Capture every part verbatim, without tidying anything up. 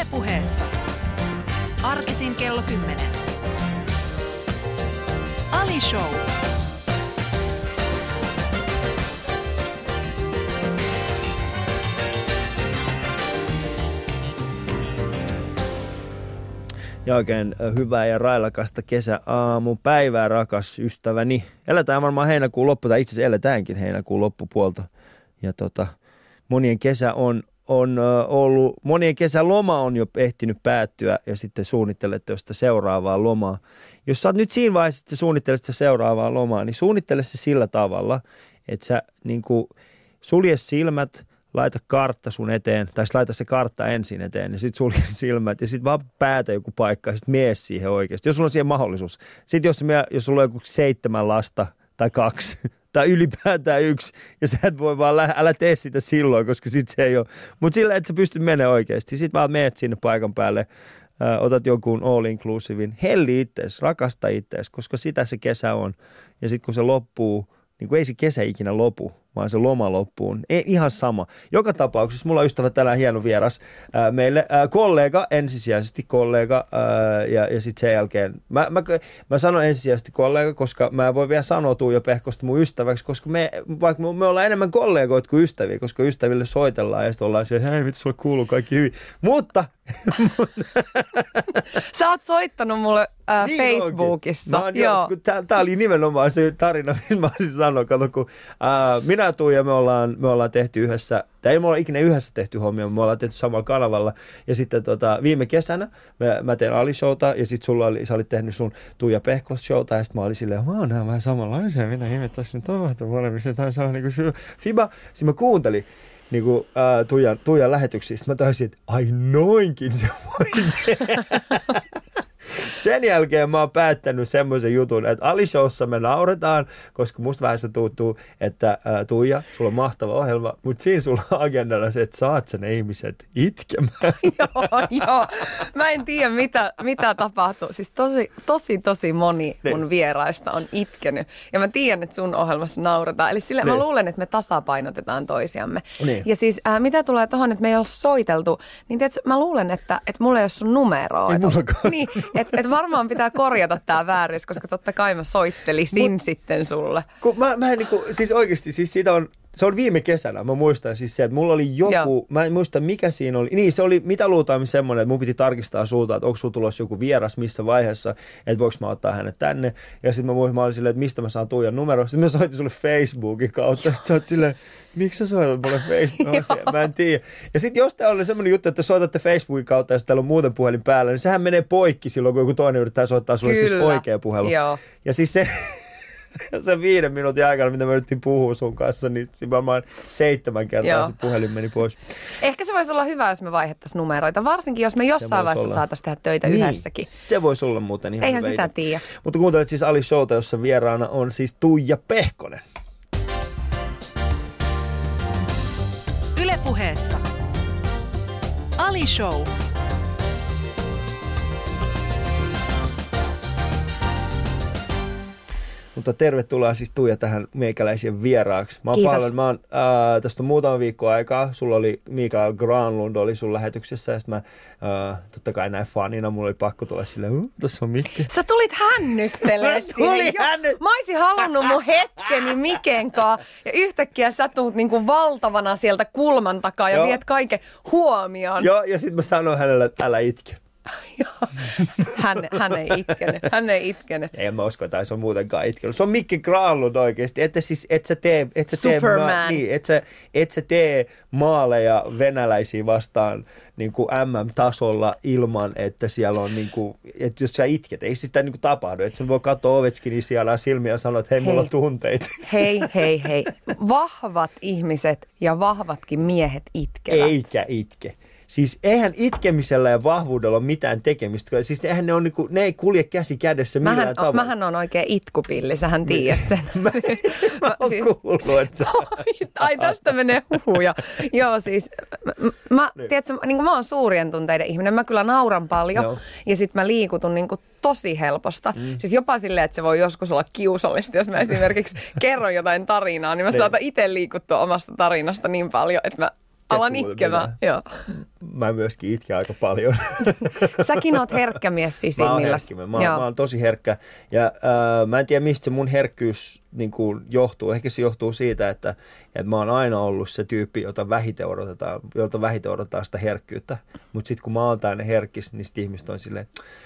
Yle Puheessa. Arkisin kello kymmenen. Ali Show. Ja oikein hyvää ja railakasta kesäaamupäivää, rakas ystäväni. Eletään varmaan heinäkuun loppu, tai itse asiassa eletäänkin heinäkuun loppupuolta. Ja tota, monien kesä on, on ollut, monien kesäloma on jo ehtinyt päättyä ja sitten suunnittelet tuosta seuraavaa lomaa. Jos sä oot nyt siinä vaiheessa, että sä suunnittelet sitä seuraavaa lomaa, niin suunnittele se sillä tavalla, että sä niin kuin sulje silmät, laita kartta sun eteen, tai laita se kartta ensin eteen, ja sitten sulje silmät, ja sitten vaan päätä joku paikka, ja sitten mie siihen oikeasti, jos sulla on siihen mahdollisuus. Sitten jos, jos sulla on joku seitsemän lasta, tai kaksi, tai ylipäätään yksi, ja sä et voi vaan, lä- älä tee sitä silloin, koska sitten se ei ole. Mutta sillä, että sä pystyt menemään oikeasti. Sitten vaan meet sinne paikan päälle, ää, otat jonkun all-inclusivin, helli ittees, rakasta ittees, koska sitä se kesä on. Ja sitten kun se loppuu, niin kun ei se kesä ikinä lopu, vaan se loma loppuun. Ei, ihan sama. Joka tapauksessa mulla on ystävä tänään hieno vieras ää, meille. Ää, kollega, ensisijaisesti kollega ää, ja, ja sitten sen jälkeen. Mä, mä, mä sanon ensisijaisesti kollega, koska mä voin vielä sanoa Tuija Pehkosta mun ystäväksi, koska me, vaikka me, me ollaan enemmän kollegoita kuin ystäviä, koska ystäville soitellaan ja sitten ollaan siellä, hei, mitä sulle kuuluu, kaikki hyvin. Mutta... Sä oot soittanut mulle äh, niin Facebookissa. Mä, joo. Tää, tää oli nimenomaan se tarina, missä mä olisin sanoa. Kato, kun äh, minä ja Tuija, me ollaan, me ollaan tehty yhdessä, tai ei me olla ikinä yhdessä tehty hommia, me ollaan tehty samalla kanavalla. Ja sitten tota, viime kesänä mä, mä tein Ali-showta, ja sitten sulla oli, sä olit tehnyt sun Tuija Pehkos-showta, ja sitten mä olin silleen, mä oon nää vähän samanlaisia, mitä ihmettä tässä nyt tapahtuu molemmissa. Tämä on niin kuin fiba. Sitten mä kuuntelin niin kuin äh, Tuijan, Tuijan lähetyksistä. Mä taisin, että ai noinkin se voi tehdä. Sen jälkeen mä oon päättänyt semmoisen jutun, että Ali-showssa me nauretaan, koska musta vähän se tuntuu, että ää, Tuija, sulla on mahtava ohjelma, mutta siinä sulla on agendalla se, että saat sen ihmiset itkemään. Joo, joo. Mä en tiedä, mitä, mitä tapahtuu. Siis tosi, tosi, tosi moni mun ne. vieraista on itkenyt. Ja mä tiedän, että sun ohjelmassa nauretaan. Eli sille mä luulen, että me tasapainotetaan toisiamme. Ne. Ja siis äh, mitä tulee tohon, että me ei ole soiteltu, niin tiedätkö, mä luulen, että, että mulla ei ole sun numeroa. Ei mullakaan. Niin, että et varmaan pitää korjata tää vääryys, koska totta kai mä soittelisin Mut, sitten sulle. Kun mä, mä en niinku, siis oikeasti, siis siitä on, se on viime kesänä, mä muistan siis se, että mulla oli joku, Joo. mä en muista mikä siinä oli, niin se oli mitä luultaan semmoinen, että mun piti tarkistaa sulta, että onko sulla tulossa joku vieras missä vaiheessa, että voiko mä ottaa hänet tänne, ja sitten mä muistin, mä olin silleen, että mistä mä saan Tuijan numero, sitten mä soitin sulle Facebookin kautta, ja sitten sä oot silleen, miksi sä soitat mulle Facebookin, mä en tiedä. Ja sitten jos tää oli semmoinen juttu, että soitatte Facebookin kautta, ja sitten täällä on muuten puhelin päällä, niin sehän menee poikki silloin, kun joku toinen yrittää soittaa sulle Kyllä. siis oikea puhelu. Joo. Ja siis se... Se viiden minuutin aikana, mitä me yritettiin puhua sun kanssa, niin siinä varmaan seitsemän kertaa Joo. se puhelin meni pois. Ehkä se voisi olla hyvä, jos me vaihettaisiin numeroita, varsinkin jos me jossain vaiheessa olla. saataisiin tehdä töitä niin, yhdessäkin. Se voisi olla muuten ihan Eihän hyvä sitä idea. tiedä. Mutta kuuntelet siis Ali-showta, jossa vieraana on siis Tuija Pehkonen. Yle Puheessa. Ali Show. Mutta tervetuloa siis Tuija tähän meikäläisien vieraaksi. Mä oon Kiitos. paljon, mä oon, ää, tästä on muutama viikko aikaa. Sulla oli Mikael Granlund oli sun lähetyksessä ja sitten mä ää, totta kai näin fanina, mulla oli pakko tulla silleen, uh, tossa on Mikke. Sä tulit hännystelemään Tuli hänny... Mä oisin halunnut mun hetkeni Miken kanssa ja yhtäkkiä sä tuut niinku valtavana sieltä kulman takaa ja Joo. viet kaiken huomioon. Joo, ja sitten mä sanoin hänelle, että älä itke. hän, hän ei itkenyt, hän ei itkenyt. Ei mä usko, että se on muutenkaan itkenyt. Se on Mikki Granlund oikeasti. Että siis, et sä tee, et sä tee, ma- niin, et sä, et sä tee maaleja venäläisiä vastaan niin kuin M M-tasolla ilman, että siellä on, niin kuin, että jos sä itket, ei sitä niin kuin tapahdu. Että sä voi katsoa Ovechkinin siellä silmiä ja sanoa, että hei, hei, mulla on tunteita. Hei, hei, hei. Vahvat ihmiset ja vahvatkin miehet itkevät. Eikä itke. Siis eihän itkemisellä ja vahvuudella ole mitään tekemistä. Siis eihän ne, on niinku, ne ei kulje käsi kädessä millään mähän, tavalla. Mähän on oikein itkupilli, sähän tiedät sen. mä, mä oon siis, kuullut, että sä... Ai tästä menee huhuja. Joo siis, mä, niin. tiedätkö, niin kuin mä oon suurien tunteiden ihminen, mä kyllä nauran paljon no. ja sit mä liikutun niin kuin tosi helposta. Mm. Siis jopa silleen, että se voi joskus olla kiusallista, jos mä esimerkiksi kerron jotain tarinaa, niin mä saatan itse liikuttua omasta tarinasta niin paljon, että mä Alan itkemään, joo. Mä myöskin itken aika paljon. Säkin oot herkkä mies sisimmilläsi. Mä oon herkkä, mä, mä oon tosi herkkä. Ja äh, mä en tiedä, mistä se mun herkkyys niin kuin johtuu. Ehkä se johtuu siitä, että, että mä oon aina ollut se tyyppi, jota vähiten odotetaan, jolta vähiten odotetaan sitä herkkyyttä. Mutta sitten kun mä oon täynnä herkkis, niin sitten ihmiset on silleen,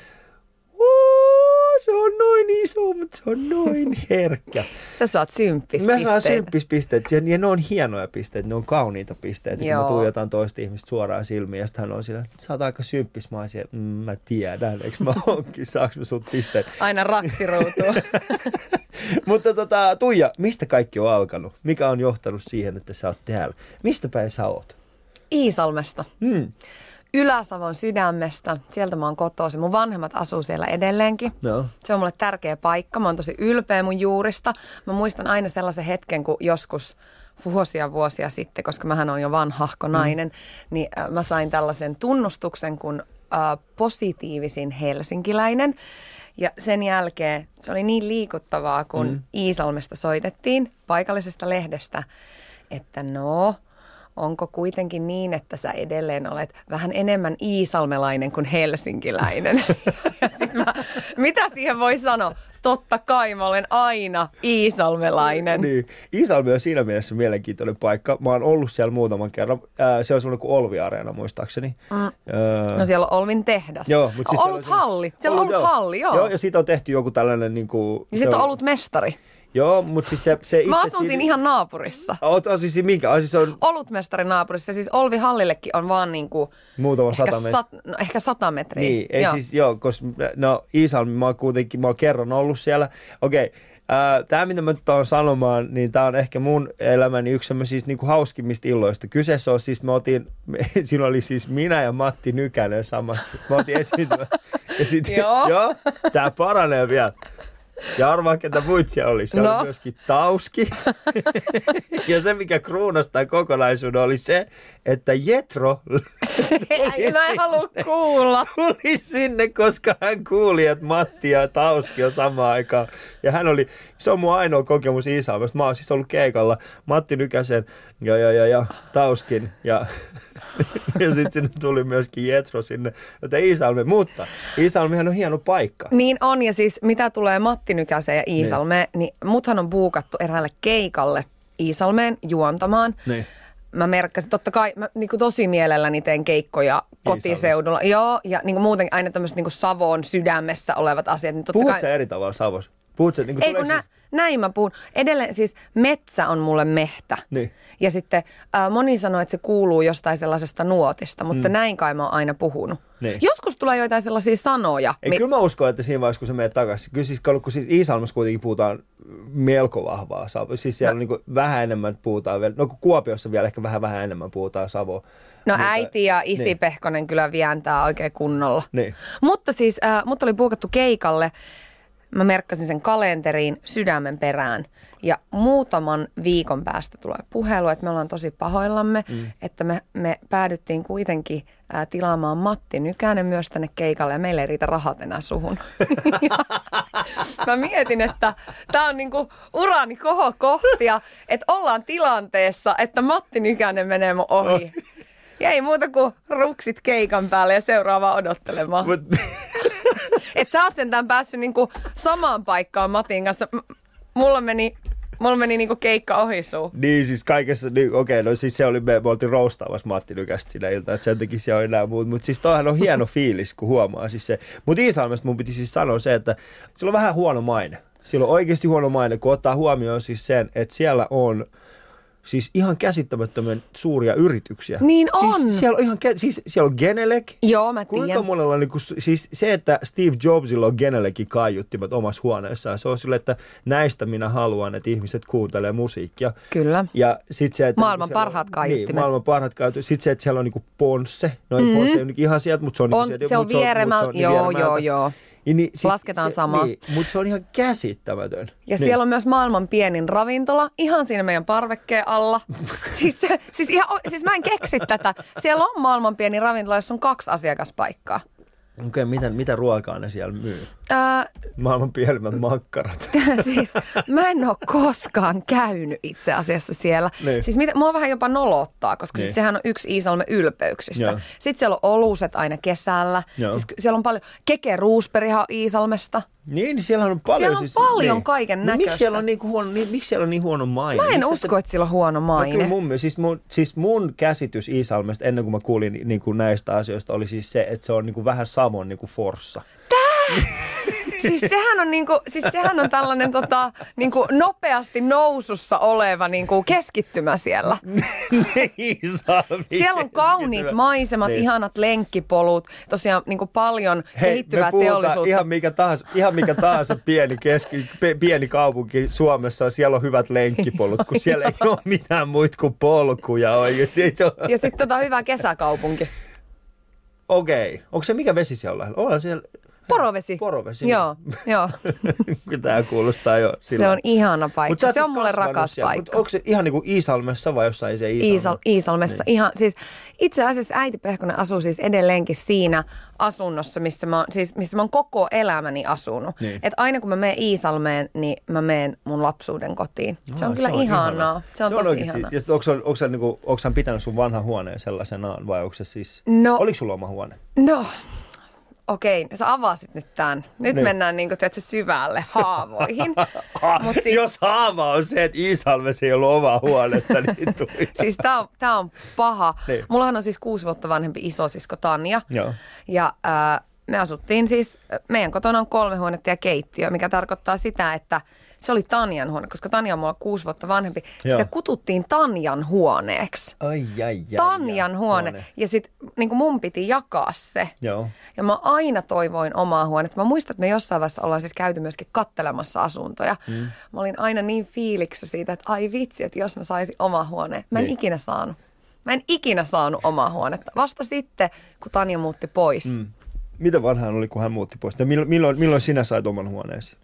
se on noin iso, mutta se on noin herkkä. Sä saat symppispisteitä. Mä saan symppispisteitä ja ne on hienoja pisteitä, ne on kauniita pisteitä. Joo. Kun mä tuijotan toista ihmistä suoraan silmiin ja sitten hän on sillä, sä oot aika symppis. Mä oon siellä, mm, mä tiedän, eikö mä oonkin, saaks mä sut pisteet? Aina raksiruutuu. Mutta tota, Tuija, mistä kaikki on alkanut? Mikä on johtanut siihen, että sä oot täällä? Mistä päin sä oot? Iisalmesta. Hmm. Ylä-Savon sydämestä. Sieltä mä oon kotoisin. Mun vanhemmat asuu siellä edelleenkin. No. Se on mulle tärkeä paikka. Mä oon tosi ylpeä mun juurista. Mä muistan aina sellaisen hetken, kun joskus vuosia vuosia sitten, koska mähän on jo vanhahko nainen, mm. niin äh, mä sain tällaisen tunnustuksen kuin äh, positiivisin helsinkiläinen. Ja sen jälkeen se oli niin liikuttavaa, kun mm. Iisalmesta soitettiin paikallisesta lehdestä, että no... onko kuitenkin niin, että sä edelleen olet vähän enemmän iisalmelainen kuin helsinkiläinen? Ja sit mä, mitä siihen voi sanoa? Totta kai mä olen aina iisalmelainen. Niin. Iisalmi on siinä mielessä mielenkiintoinen paikka. Mä oon ollut siellä muutaman kerran. Ää, se on semmoinen kuin Olvi-areena muistaakseni. Mm. Öö... No siellä on Olvin tehdas. Joo, mutta siis ollut halli. Siellä on ollut joo. halli, joo. Joo, ja siitä on tehty joku tällainen... Niin kuin, ja sitten on ollut mestari. Joo, mutta siis se, se itse... Mä asun siinä ihan naapurissa. Oot asun siinä minkä? Siis on... Olutmestari naapurissa. Siis Olvi hallillekin on vaan niinku... Muutama ehkä sata metriä. Sat, no, ehkä sata metriä. Niin, ei joo. siis joo, koska no Iisalmi, mä oon kuitenkin, mä oon kerran ollut siellä. Okei, äh, tää mitä mä nyt oon sanomaan, niin tää on ehkä mun elämäni yksi semmoisista niinku hauskimmista illoista. Kyseessä on siis, mä otin, siinä oli siis minä ja Matti Nykänen samassa. Mä otin esiintymään. Ja sit, joo. joo, tää paranee vielä. Ja arvaa, ketä muut siellä oli. Siellä no. oli myöskin Tauski. Ja se, mikä kruunasi tämän kokonaisuuden, oli se, että Jetro Ei, mä en halua kuulla. Tuli sinne, koska hän kuuli, että Matti ja Tauski on samaan aikaan. Ja hän oli, se on mun ainoa kokemus Iisalmesta. Mä oon siis ollut keikalla Matti Nykäsen ja, ja, ja, ja Tauskin. Ja, ja sitten sinne tuli myöskin Jetro sinne. Joten Iisalmi, mutta Iisalmihan on hieno paikka. Niin on, ja siis mitä tulee Matti Nykäseen ja Iisalmeen, niin, niin muthan on buukattu eräälle keikalle Iisalmeen juontamaan. Niin. Mä merkkasin, totta kai, mä niin kuin tosi mielelläni teen keikkoja kotiseudulla. Joo, ja niin kuin muuten aina tämmöiset niin kuin Savon sydämessä olevat asiat. Niin Puhut kai... sä eri tavalla Savossa? Puhut sä, niin kuin Ei kun nä, siis... näin mä puhun. Edelleen siis metsä on mulle mehtä. Niin. Ja sitten äh, moni sanoo, että se kuuluu jostain sellaisesta nuotista, mutta mm. näin kai mä oon aina puhunut. Niin. Joskus tulee joitain sellaisia sanoja. Ei, mi- kyllä mä uskon, että siinä vaiheessa, kun se menee takaisin. Kyllä siis, kun siis Iisalmassa kuitenkin puhutaan melko vahvaa Savoa. Siis siellä no. niin kuin vähän enemmän puhutaan vielä. No kun Kuopiossa vielä ehkä vähän vähän enemmän puhutaan Savoa. No mutta, äiti ja isi niin. Pehkonen kyllä vientää oikein kunnolla. Niin. Mutta siis äh, mut oli buukattu keikalle. Mä merkkasin sen kalenteriin sydämen perään. Ja muutaman viikon päästä tulee puhelu, että me ollaan tosi pahoillamme, mm. että me, me päädyttiin kuitenkin ää, tilaamaan Matti Nykänen myös tänne keikalle ja meillä ei riitä rahat enää suhun. Mä mietin, että tää on niinku urani kohokohtia, että ollaan tilanteessa, että Matti Nykänen menee mun ohi. Ja ei muuta kuin ruksit keikan päälle ja seuraavaa odottelemaan. Mut... Että sä oot sentään päässyt niinku samaan paikkaan Matin kanssa. M- mulla meni, mulla meni niinku keikka ohi suu. Niin siis kaikessa, niin, okei, no siis se oli, me, me oltiin roustaamassa Matti Nykästä siinä iltaan, että sen takia siellä on enää muut. Mutta siis toihan on hieno fiilis, kun huomaa siis se. Mutta Iisalmesta mun piti siis sanoa se, että sillä on vähän huono maine. Sillä on oikeasti huono maine, kun ottaa huomioon siis sen, että siellä on... Siis ihan käsittämättömän suuria yrityksiä. Niin on. Siis siellä on ihan, siis siellä on Genelec. Joo, mä tiedän. Kuinka monella, niin kuin, siis se, että Steve Jobsilla on Genelecin kaiuttimet omassa huoneessaan, se on sille, että näistä minä haluan, että ihmiset kuuntelee musiikkia. Kyllä. Ja sit se, että maailman niin parhaat on, kaiuttimet. Niin, maailman parhaat kaiuttimet. Sitten se, että siellä on niin Ponsse. No ei mm. Ponsse ei ihan sieltä, mutta se on... On, niin se, se on vieremältä. Joo, joo, joo. Niin, siis lasketaan se, samaa. Niin, mutta se on ihan käsittämätön. Ja niin. siellä on myös maailman pienin ravintola, ihan siinä meidän parvekkeen alla. siis, siis, ihan, siis mä en keksi tätä. Siellä on maailman pieni ravintola, jossa on kaksi asiakaspaikkaa. Okei, okay, mitä, mitä ruokaa ne siellä myy? Ää, Maailman pienimmät makkarat. siis mä en ole koskaan käynyt itse asiassa siellä. Niin. Siis mitä, mua vähän jopa nolottaa, koska Niin. siis sehän on yksi Iisalmen ylpeyksistä. Joo. Sitten siellä on oluset aina kesällä. Siis siellä on paljon, Keke Roosberghan Iisalmesta. Niin, siellä on paljon. Siellä on siis, paljon niin. kaiken No, näköistä. miksi siellä on niin huono, niin, miksi siellä on niin huono maine? Mä en miksi usko, että sillä on huono maine. No kyllä mun, mielestä- siis mun, siis mun käsitys Iisalmesta ennen kuin mä kuulin niin kuin näistä asioista oli siis se, että se on niin kuin vähän Savon niin kuin Forssa. Siis sehän on, niinku, siis sehän on tällainen tota, niinku nopeasti nousussa oleva niinku keskittymä siellä. Iisalmi. Siellä on kauniit keskittymä. maisemat, Niin. ihanat lenkkipolut, tosiaan niinku paljon Hei, kehittyvää me puhutaan teollisuutta. Ihan mikä tahansa, ihan mikä tahansa pieni, keski, pe, pieni kaupunki Suomessa, siellä on hyvät lenkkipolut, kun siellä ei ole mitään muita kuin polkuja oikeasti. Se on- Ja sitten tota hyvä kesäkaupunki. Okei, onko se mikä vesi siellä on lähellä? Onhan siellä Porovesi. Porovesi. Joo, joo. Tämä kuulostaa jo sillä. Se on ihana Mut paikka. sä oot Se on siis mulle kasvanut rakas siellä. Mut paikka. onko se ihan niin kuin Iisalmessa vai jossain se Iisalme? Iisal, Iisalmessa. Niin. Ihan, siis itse asiassa äiti Pehkonen asuu siis edelleenkin siinä asunnossa, missä mä, oon- siis, missä mä oon koko elämäni asunut. Niin. Et aina kun mä menen Iisalmeen, niin mä menen mun lapsuuden kotiin. No, se on kyllä ihanaa. Se on, tosi oikeasti- ihanaa. Ja sit onko sä, onko sä, niinku, onko sä pitänyt sun vanhan huoneen sellaisenaan vai onko se siis... No- Oliko sulla oma huone? No, okei. Sä avasit nyt tämän. Nyt Niin. niin. mennään niin kuin, tiedätkö, syvälle haavoihin. Mut siis, Jos haava on se, että Iisalmessa ei ollut omaa huonetta, niin tuli. siis tää on, tää on paha. Niin. Mullahan on siis kuusi vuotta vanhempi isosisko Tanja. Joo. Ja äh, me asuttiin siis, meidän kotona on kolme huonetta ja keittiö, mikä tarkoittaa sitä, että se oli Tanjan huone, koska Tanja on mulla kuusi vuotta vanhempi. Joo. Sitä kututtiin Tanjan huoneeksi. Ai, ai, ai. Tanjan ai, huone. Ja sit niin kuin mun piti jakaa se. Joo. Ja mä aina toivoin omaa huonetta. Mä muistan, että me jossain vaiheessa ollaan siis käyty myöskin kattelemassa asuntoja. Mm. Mä olin aina niin fiiliksissä siitä, että ai vitsi, että jos mä saisin oma huoneen. Mä en Niin. ikinä saanut. Mä en ikinä saanut omaa huonetta. Vasta sitten, kun Tanja muutti pois. Mm. Mitä vanhaan oli, kun hän muutti pois? Ja milloin, milloin, milloin sinä sait oman huoneesi?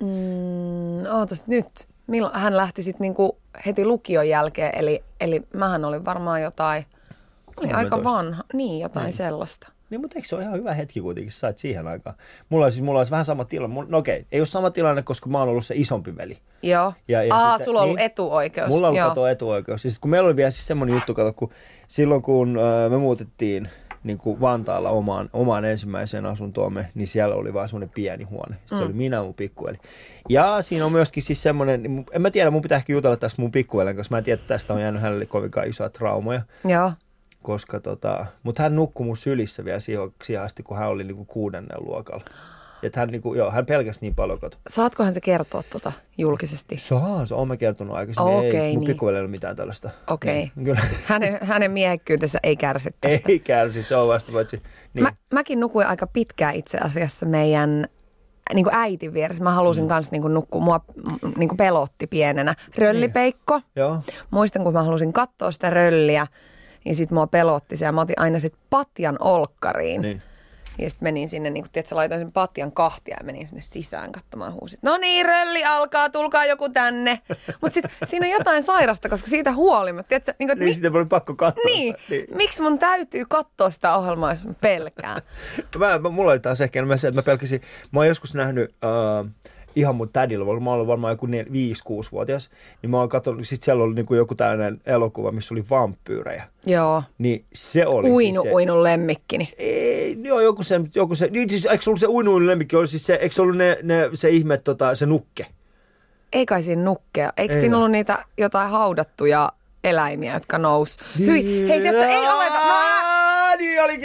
Mm, ootas nyt. Milloin hän lähti sitten niinku heti lukion jälkeen, eli, eli mähän olin varmaan jotain, oli aika kolmetoista. vanha, niin jotain niin. sellaista. Niin, mutta eikö se ole ihan hyvä hetki kuitenkin, sait siihen aikaan? Mulla olisi, mulla olisi vähän sama tilanne. Mulla- No okei, ei ole sama tilanne, koska mä oon ollut se isompi veli. Joo. Ja- ja Aa, sitten- sulla on ollut niin. etuoikeus. Mulla on ollut Joo. kato etuoikeus. Ja sit, kun meillä oli vielä siis semmoinen juttu, kato, kun silloin kun ö, me muutettiin niin kuin Vantaalla omaan, omaan ensimmäiseen asuntoomme, niin siellä oli vaan semmoinen pieni huone. Sitten mm. se oli minä ja mun pikkueli. Ja siinä on myöskin siis semmoinen, niin mun- en mä tiedä, mun pitää ehkä jutella tästä mun pikkuelen, koska mä en tiedä, että tästä on jäänyt hänelle kovinkaan isoja traumoja. Joo. Koska tota, mutta hän nukkui mun sylissä vielä siihen, siihen asti, kun hän oli niin kuin kuudennen luokalla. Että hän, niin kuin, joo, hän pelkäsi niin paljon, kato. Saatkohan se kertoa tota julkisesti? Saa, se on mä kertonut aikaisemmin. Okei, ei, mun niin. pikkuveli ei ole mitään tällaista. Okei. Niin, kyllä. Hänen, hänen miehekkyytensä ei kärsi tästä. Ei kärsi, se on vasta paitsi. Niin. Mä, mäkin nukuin aika pitkään itse asiassa meidän niin kuin äitin vieressä. Mä halusin mm. kanssa niin kuin nukkua. Mua mm, niin kuin pelotti pienenä. Röllipeikko. Joo. Muistan, kun mä halusin katsoa sitä rölliä, niin sit mua pelotti se. Ja mä otin aina sit patjan olkkariin. Niin. Ja sitten menin sinne, niin kun tiedät, laitoin sen patjan kahtia ja menin sinne sisään katsomaan huusit. No niin, rölli alkaa, tulkaa joku tänne. Mutta sitten siinä on jotain sairasta, koska siitä huolimatta, tiedätkö, niin, kuin, Niin, mi- sitten oli pakko katsoa. niin, sitä. niin. miksi mun täytyy katsoa sitä ohjelmaa, jos mä pelkään? Mä, mä, mulla oli taas ehkä enemmän se, että mä pelkäsin, mä oon joskus nähnyt uh, ihan mun tädillä, mä olin varmaan joku viisi kuusi vuotias, niin mä oon katsonut, sit siellä oli niinku joku tällainen elokuva, missä oli vampyyrejä. Joo. Niin se oli Uinu, siis se. uinun lemmikkini. Ei, joo, joku se, joku se, niin siis eikö se ollut se uinuin lemmikki, oli siis se, eikö se ollut ne, ne, se ihme, tota, se nukke? Ei kai siinä nukkea. Eikö Ei siinä vai? ollut niitä jotain haudattuja eläimiä, jotka nous? Hyi, hei, tiedätkö, ei aleta. Mä, Aa, niin olikin.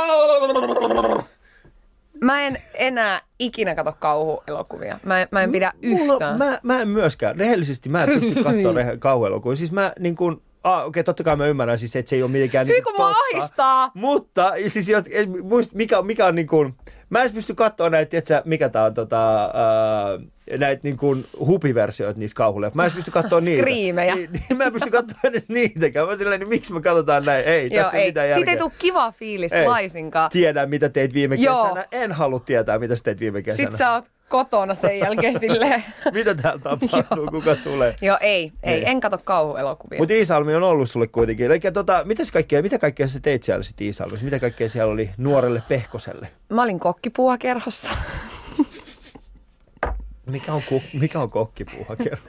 mä en enää ikinä katso kauhuelokuvia. Mä, en- mä en pidä Mulla, yhtään. mä, mä en myöskään, rehellisesti mä en pysty katsoa rehe- kauhuelokuvia. Siis mä niin kuin, ah, okei, totta kai mä ymmärrän siis, että se ei ole mitenkään Hyi, niin kun mua ahistaa. Mutta siis, jos- ei, muist, mikä, mikä on niin kuin, mä en edes pysty katsoa näitä, tietsä, mikä tää on, tota, ää, näitä niin kuin hupiversioita niistä kauhuleffoista. Mä en edes pysty katsoa niitä. Skriimejä. Niin, niin, mä en pysty katsoa edes niitäkään. Mä silleen, niin miksi me katsotaan näin? Ei, Joo, tässä ei ei. mitään järkeä. Siitä ei tule kiva fiilis Ei. laisinkaan. Tiedän, mitä teit viime Joo. kesänä. En halua tietää, mitä sä teit viime kesänä. Sitten sä oot kotona sen jälkeen silleen. Mitä täällä tapahtuu, kuka tulee? Joo, ei, ei, Niin. en katso kauhuelokuvia. Mutta Iisalmi on ollut sulle kuitenkin. Eli tota, mitäs kaikkea, mitä kaikkea sä teit siellä sit Iisalmissa? Mitä kaikkea siellä oli nuorelle Pehkoselle? Mä olin kokkipuuhakerhossa. Mikä on, ku, mikä on kokkipuuhakerho?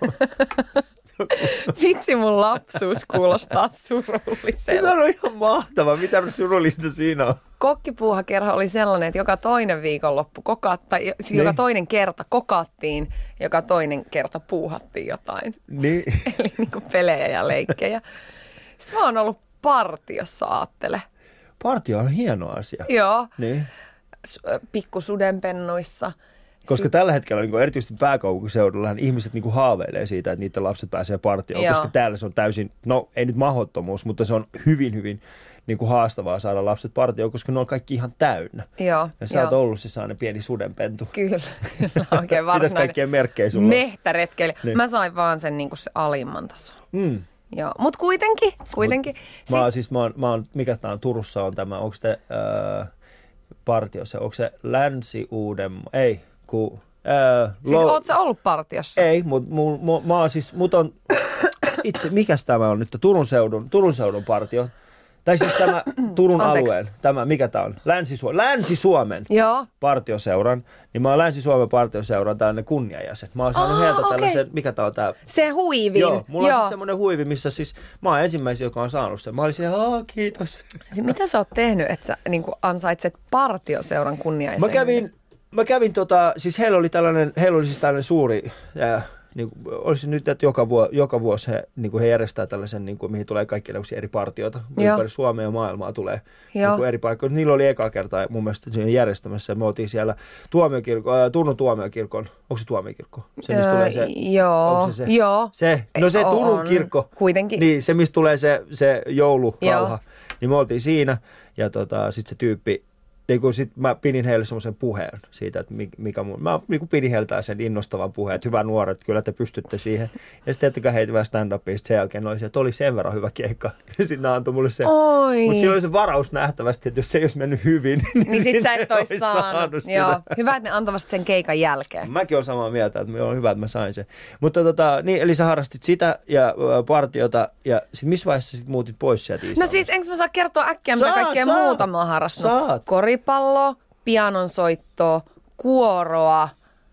Vitsi, mun lapsuus kuulostaa surulliselta. Se on ihan mahtavaa. Mitä surullista siinä on? Kokkipuuhakerho oli sellainen, että joka toinen viikonloppu kokat, tai siis Niin. joka toinen kerta kokattiin, joka toinen kerta puuhattiin jotain. Niin. Eli niin kuin pelejä ja leikkejä. Sitten mä oon ollut partiossa, aattele. Partio on hieno asia. Joo, Niin. S- pikkusudenpennuissa. Koska Sit- tällä hetkellä niin erityisesti pääkaupunkiseudulla ihmiset niin haaveilee siitä, että niiden lapset pääsee partioon. Joo. Koska täällä se on täysin, no ei nyt mahdottomuus, mutta se on hyvin, hyvin niin kuin haastavaa saada lapset partioon, koska ne on kaikki ihan täynnä. Joo, Ja sä joo. oot ollut se sellainen pieni sudenpentu. Kyllä, kyllä oikein Mitäs varsinainen kaikkea merkkejä sulla on? mehtäretkeli. Niin. Mä sain vaan sen, niin kuin se alimman tason. Mm. Joo, mut kuitenkin, kuitenkin. Mä oon siis, mä oon, mä oon, mikä tää on, Turussa on tämä, onko se äh, partiossa, onko se Länsi-Uuden, ei, ku, äh, Siis lo- oot sä ollut partiossa? Ei, mutta mä oon siis, mut on, itse, mikäs tämä on nyt, Turun seudun, Turun seudun partio, tai siis tämä Turun Anteeksi. alueen, tämä, mikä tämä on, Länsi-Suomen, Länsi-Suomen Joo. partioseuran, niin mä oon Länsi-Suomen partioseuran tällainen kunniajäsen. Mä oon saanut Aa, heiltä okei. tällaisen, mikä tää on tää? Se huivin. Joo, mulla Joo. on siis semmoinen huivi, missä siis mä oon ensimmäisen, joka on saanut sen. Mä olin siinä, aah, kiitos. Siis mitä sä oot tehnyt, että sä niin kuin ansaitset partioseuran kunniaisen? Mä kävin, mä kävin tota, siis heillä oli tällainen, heillä oli siis tällainen suuri, ää, niin kuin, olisi nyt, että joka, vuo, joka vuosi he, niin kuin he järjestää tällaisen, niin kuin, mihin tulee kaikki eri partioita. Joo. Ympäri Suomea ja maailmaa tulee Joo. niin kuin eri paikkoja. Niillä oli eka kertaa mun mielestä siinä järjestämässä. Me oltiin siellä tuomiokirkon, äh, Turun tuomiokirkon, onko se tuomiokirkko? Se, mistä Öö, tulee se, joo, onko se, se? joo. Se, no se On. Turun kirkko. Kuitenkin. Niin, se mistä tulee se, se joulurauha. Joo. Niin me oltiin siinä ja tota, sitten se tyyppi, niin kun sit mä pidin heille semmoisen puheen siitä, että mikä mun, mä niin kun pidin heiltä sen innostavan puheen, että hyvä nuoret, kyllä te pystytte siihen. Ja sitten ettekä heitä vähän stand-upia, sen jälkeen oli se, että oli sen verran hyvä keikka. Sitten ne antoi mulle sen. Oi. Mutta siinä oli se varaus nähtävästi, että jos se ei olisi mennyt hyvin, niin, Niin sit sitten sä et ois olisi saanut. sitä. Joo. Hyvä, että ne antavat sen keikan jälkeen. Mäkin olen samaa mieltä, että on hyvä, että mä sain sen. Mutta tota, niin, eli sä harrastit sitä ja ä, partiota, ja sit missä vaiheessa sit muutit pois sieltä No Iisalmesta? siis, enkö mä saa kertoa äkkiä, mitä Saat, kaikkea saat. muuta mä oon harrastanut? Saat. Koripallo, pianonsoittoa, kuoroa,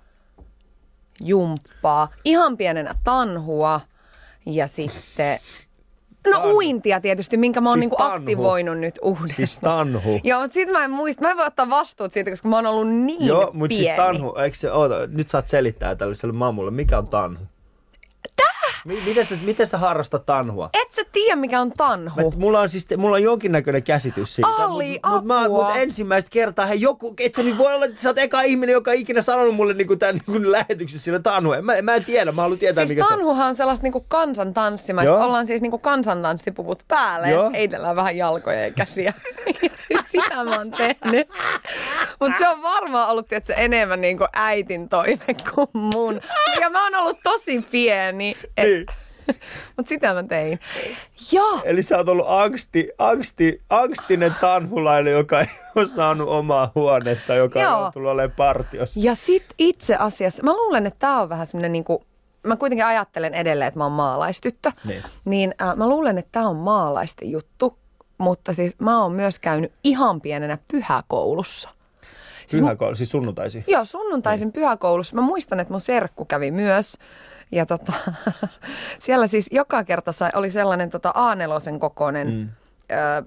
jumppaa, ihan pienenä tanhua ja sitten... No Tanhu. uintia tietysti, minkä mä oon Siis niinku tanhu. aktivoinut nyt uudestaan. Siis tanhu. Joo, mutta sit mä en muista, mä en voi ottaa vastuut siitä, koska mä oon ollut niin Joo, mutta pieni. siis tanhu, eikö se, oota, nyt saat selittää tällaiselle mammulle, mikä on tanhu? Tää? M- miten, sä, miten sä harrastat tanhua? Et sä tiedä, mikä on tanhu. Mä, mulla on siis, mulla on jonkinnäköinen käsitys siitä. Ali, mut, mut, mä, apua. mut ensimmäistä kertaa, hei joku, et sä nyt voi olla, että sä oot eka ihminen, joka on ikinä sanonut mulle niinku tämän niinku lähetyksessä siinä tanhu. Mä, mä en tiedä, mä haluan tietää, Siis mikä se on. tanhuhan on sellaista niinku kansantanssimaista. Joo. Ollaan siis niinku kansantanssipuvut päällä Joo. ja heitellään vähän jalkoja ja käsiä. Ja siis sitä mä oon tehnyt. Mutta se on varmaan ollut tietysti enemmän niinku äitin toive kuin mun. Ja mä oon ollut tosi pieni. Niin. Mutta sitä mä tein. Joo. Eli sä oot ollut angsti, angsti, angstinen tanhulainen, joka ei ole saanut omaa huonetta, joka Joo. on tullut olemaan partiossa. Ja sit itse asiassa, mä luulen, että tää on vähän semmonen niinku, mä kuitenkin ajattelen edelleen, että mä oon maalaistyttö. Niin. Niin äh, mä luulen, että tää on maalaisten juttu, mutta siis mä oon myös käynyt ihan pienenä pyhäkoulussa. Siis mun- Pyhäkoulu, siis sunnuntaisin. Joo, sunnuntaisin pyhäkoulussa. Mä muistan, että mun serkku kävi myös. Ja tota, siellä siis joka kerta sai, oli sellainen tota A neljä kokoinen, mm. ö,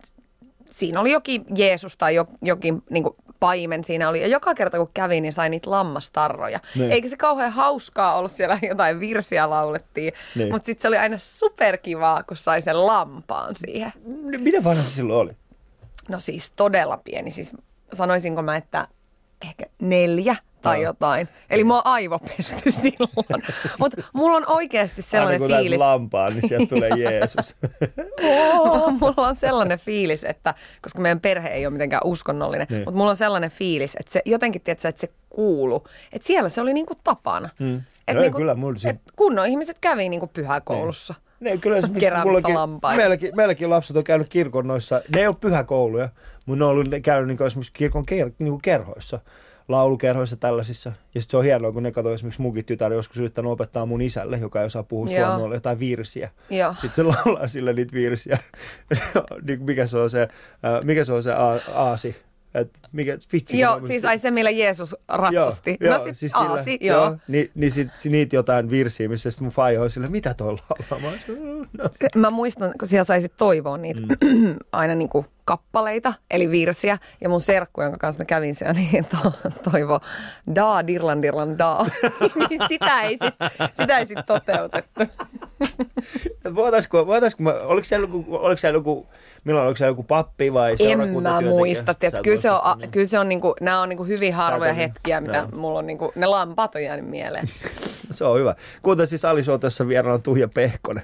siinä oli jokin Jeesus tai jo, jokin niin kuin paimen siinä oli. Ja joka kerta kun kävi, niin sai niitä lammastarroja. Niin. Eikä se kauhean hauskaa ollut, siellä jotain virsiä laulettiin. Niin. Mutta sitten se oli aina superkivaa, kun sai sen lampaan siihen. Miten vanha se silloin oli? No siis todella pieni. Siis sanoisinko mä, että ehkä neljä tai Joo. jotain. Eli mua on aivopesty silloin. Mutta mulla on oikeasti sellainen Aina kun fiilis. näet lampaan, niin sieltä tulee Jeesus. Mulla on sellainen fiilis, että, koska meidän perhe ei ole mitenkään uskonnollinen, Niin. mutta mulla on sellainen fiilis, että se jotenkin, tiedätkö, että se kuuluu. Että siellä se oli niinku tapana. Mm. Et Joo, niinku, kyllä, mulla se- et kunnon ihmiset kävi niinku pyhäkoulussa. Ne, kyllä se, Keräämässä mullakin, lampaita. meilläkin, meilläkin lapset on käynyt kirkon noissa, ne ei ole pyhäkouluja, mutta ne on ollut ne käynyt niin esimerkiksi kirkon ker, niin kerhoissa. laulukerhoissa tällaisissa. Ja sitten se on hienoa, kun ne katsoo esimerkiksi munkin tytär joskus yrittänyt opettaa mun isälle, joka ei osaa puhua suomea, jotain virsiä. Joo. Sitten se laulaa sille niitä virsiä. mikä se on se, äh, mikä se, on se a- aasi? Et mikä, vitsi, joo, siis ai se, millä Jeesus ratsasti. Joo, no joo, sit siis aasi, sillä, joo. joo. Ni, niin sit, niitä jotain virsiä, missä sit mun faija on sille, mitä tuolla laulaa? No. Mä muistan, kun siellä saisit toivoa niitä mm. aina niinku kappaleita, eli virsiä. Ja mun serkku, jonka kanssa mä kävin siellä, niin to, toivo daa, dirlan, dirlan, daa. niin sitä ei sit, sitä ei sit toteutettu. Voitaisko, voitaisko mä, oliko siellä joku, oliko siellä joku, milloin oliko siellä joku pappi vai seurakunta? En mä muista, tiedätkö, kyllä se on, niin. kyllä se on niinku, nämä on niinku hyvin harvoja Säätöinen. hetkiä, mitä no. mulla on niinku, ne lampaat on jäänyt mieleen. Se on hyvä. Kuten siis Ali Showssa vieraana Tuija Pehkonen.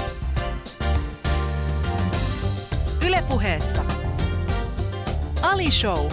Yle Puheessa Ali Show.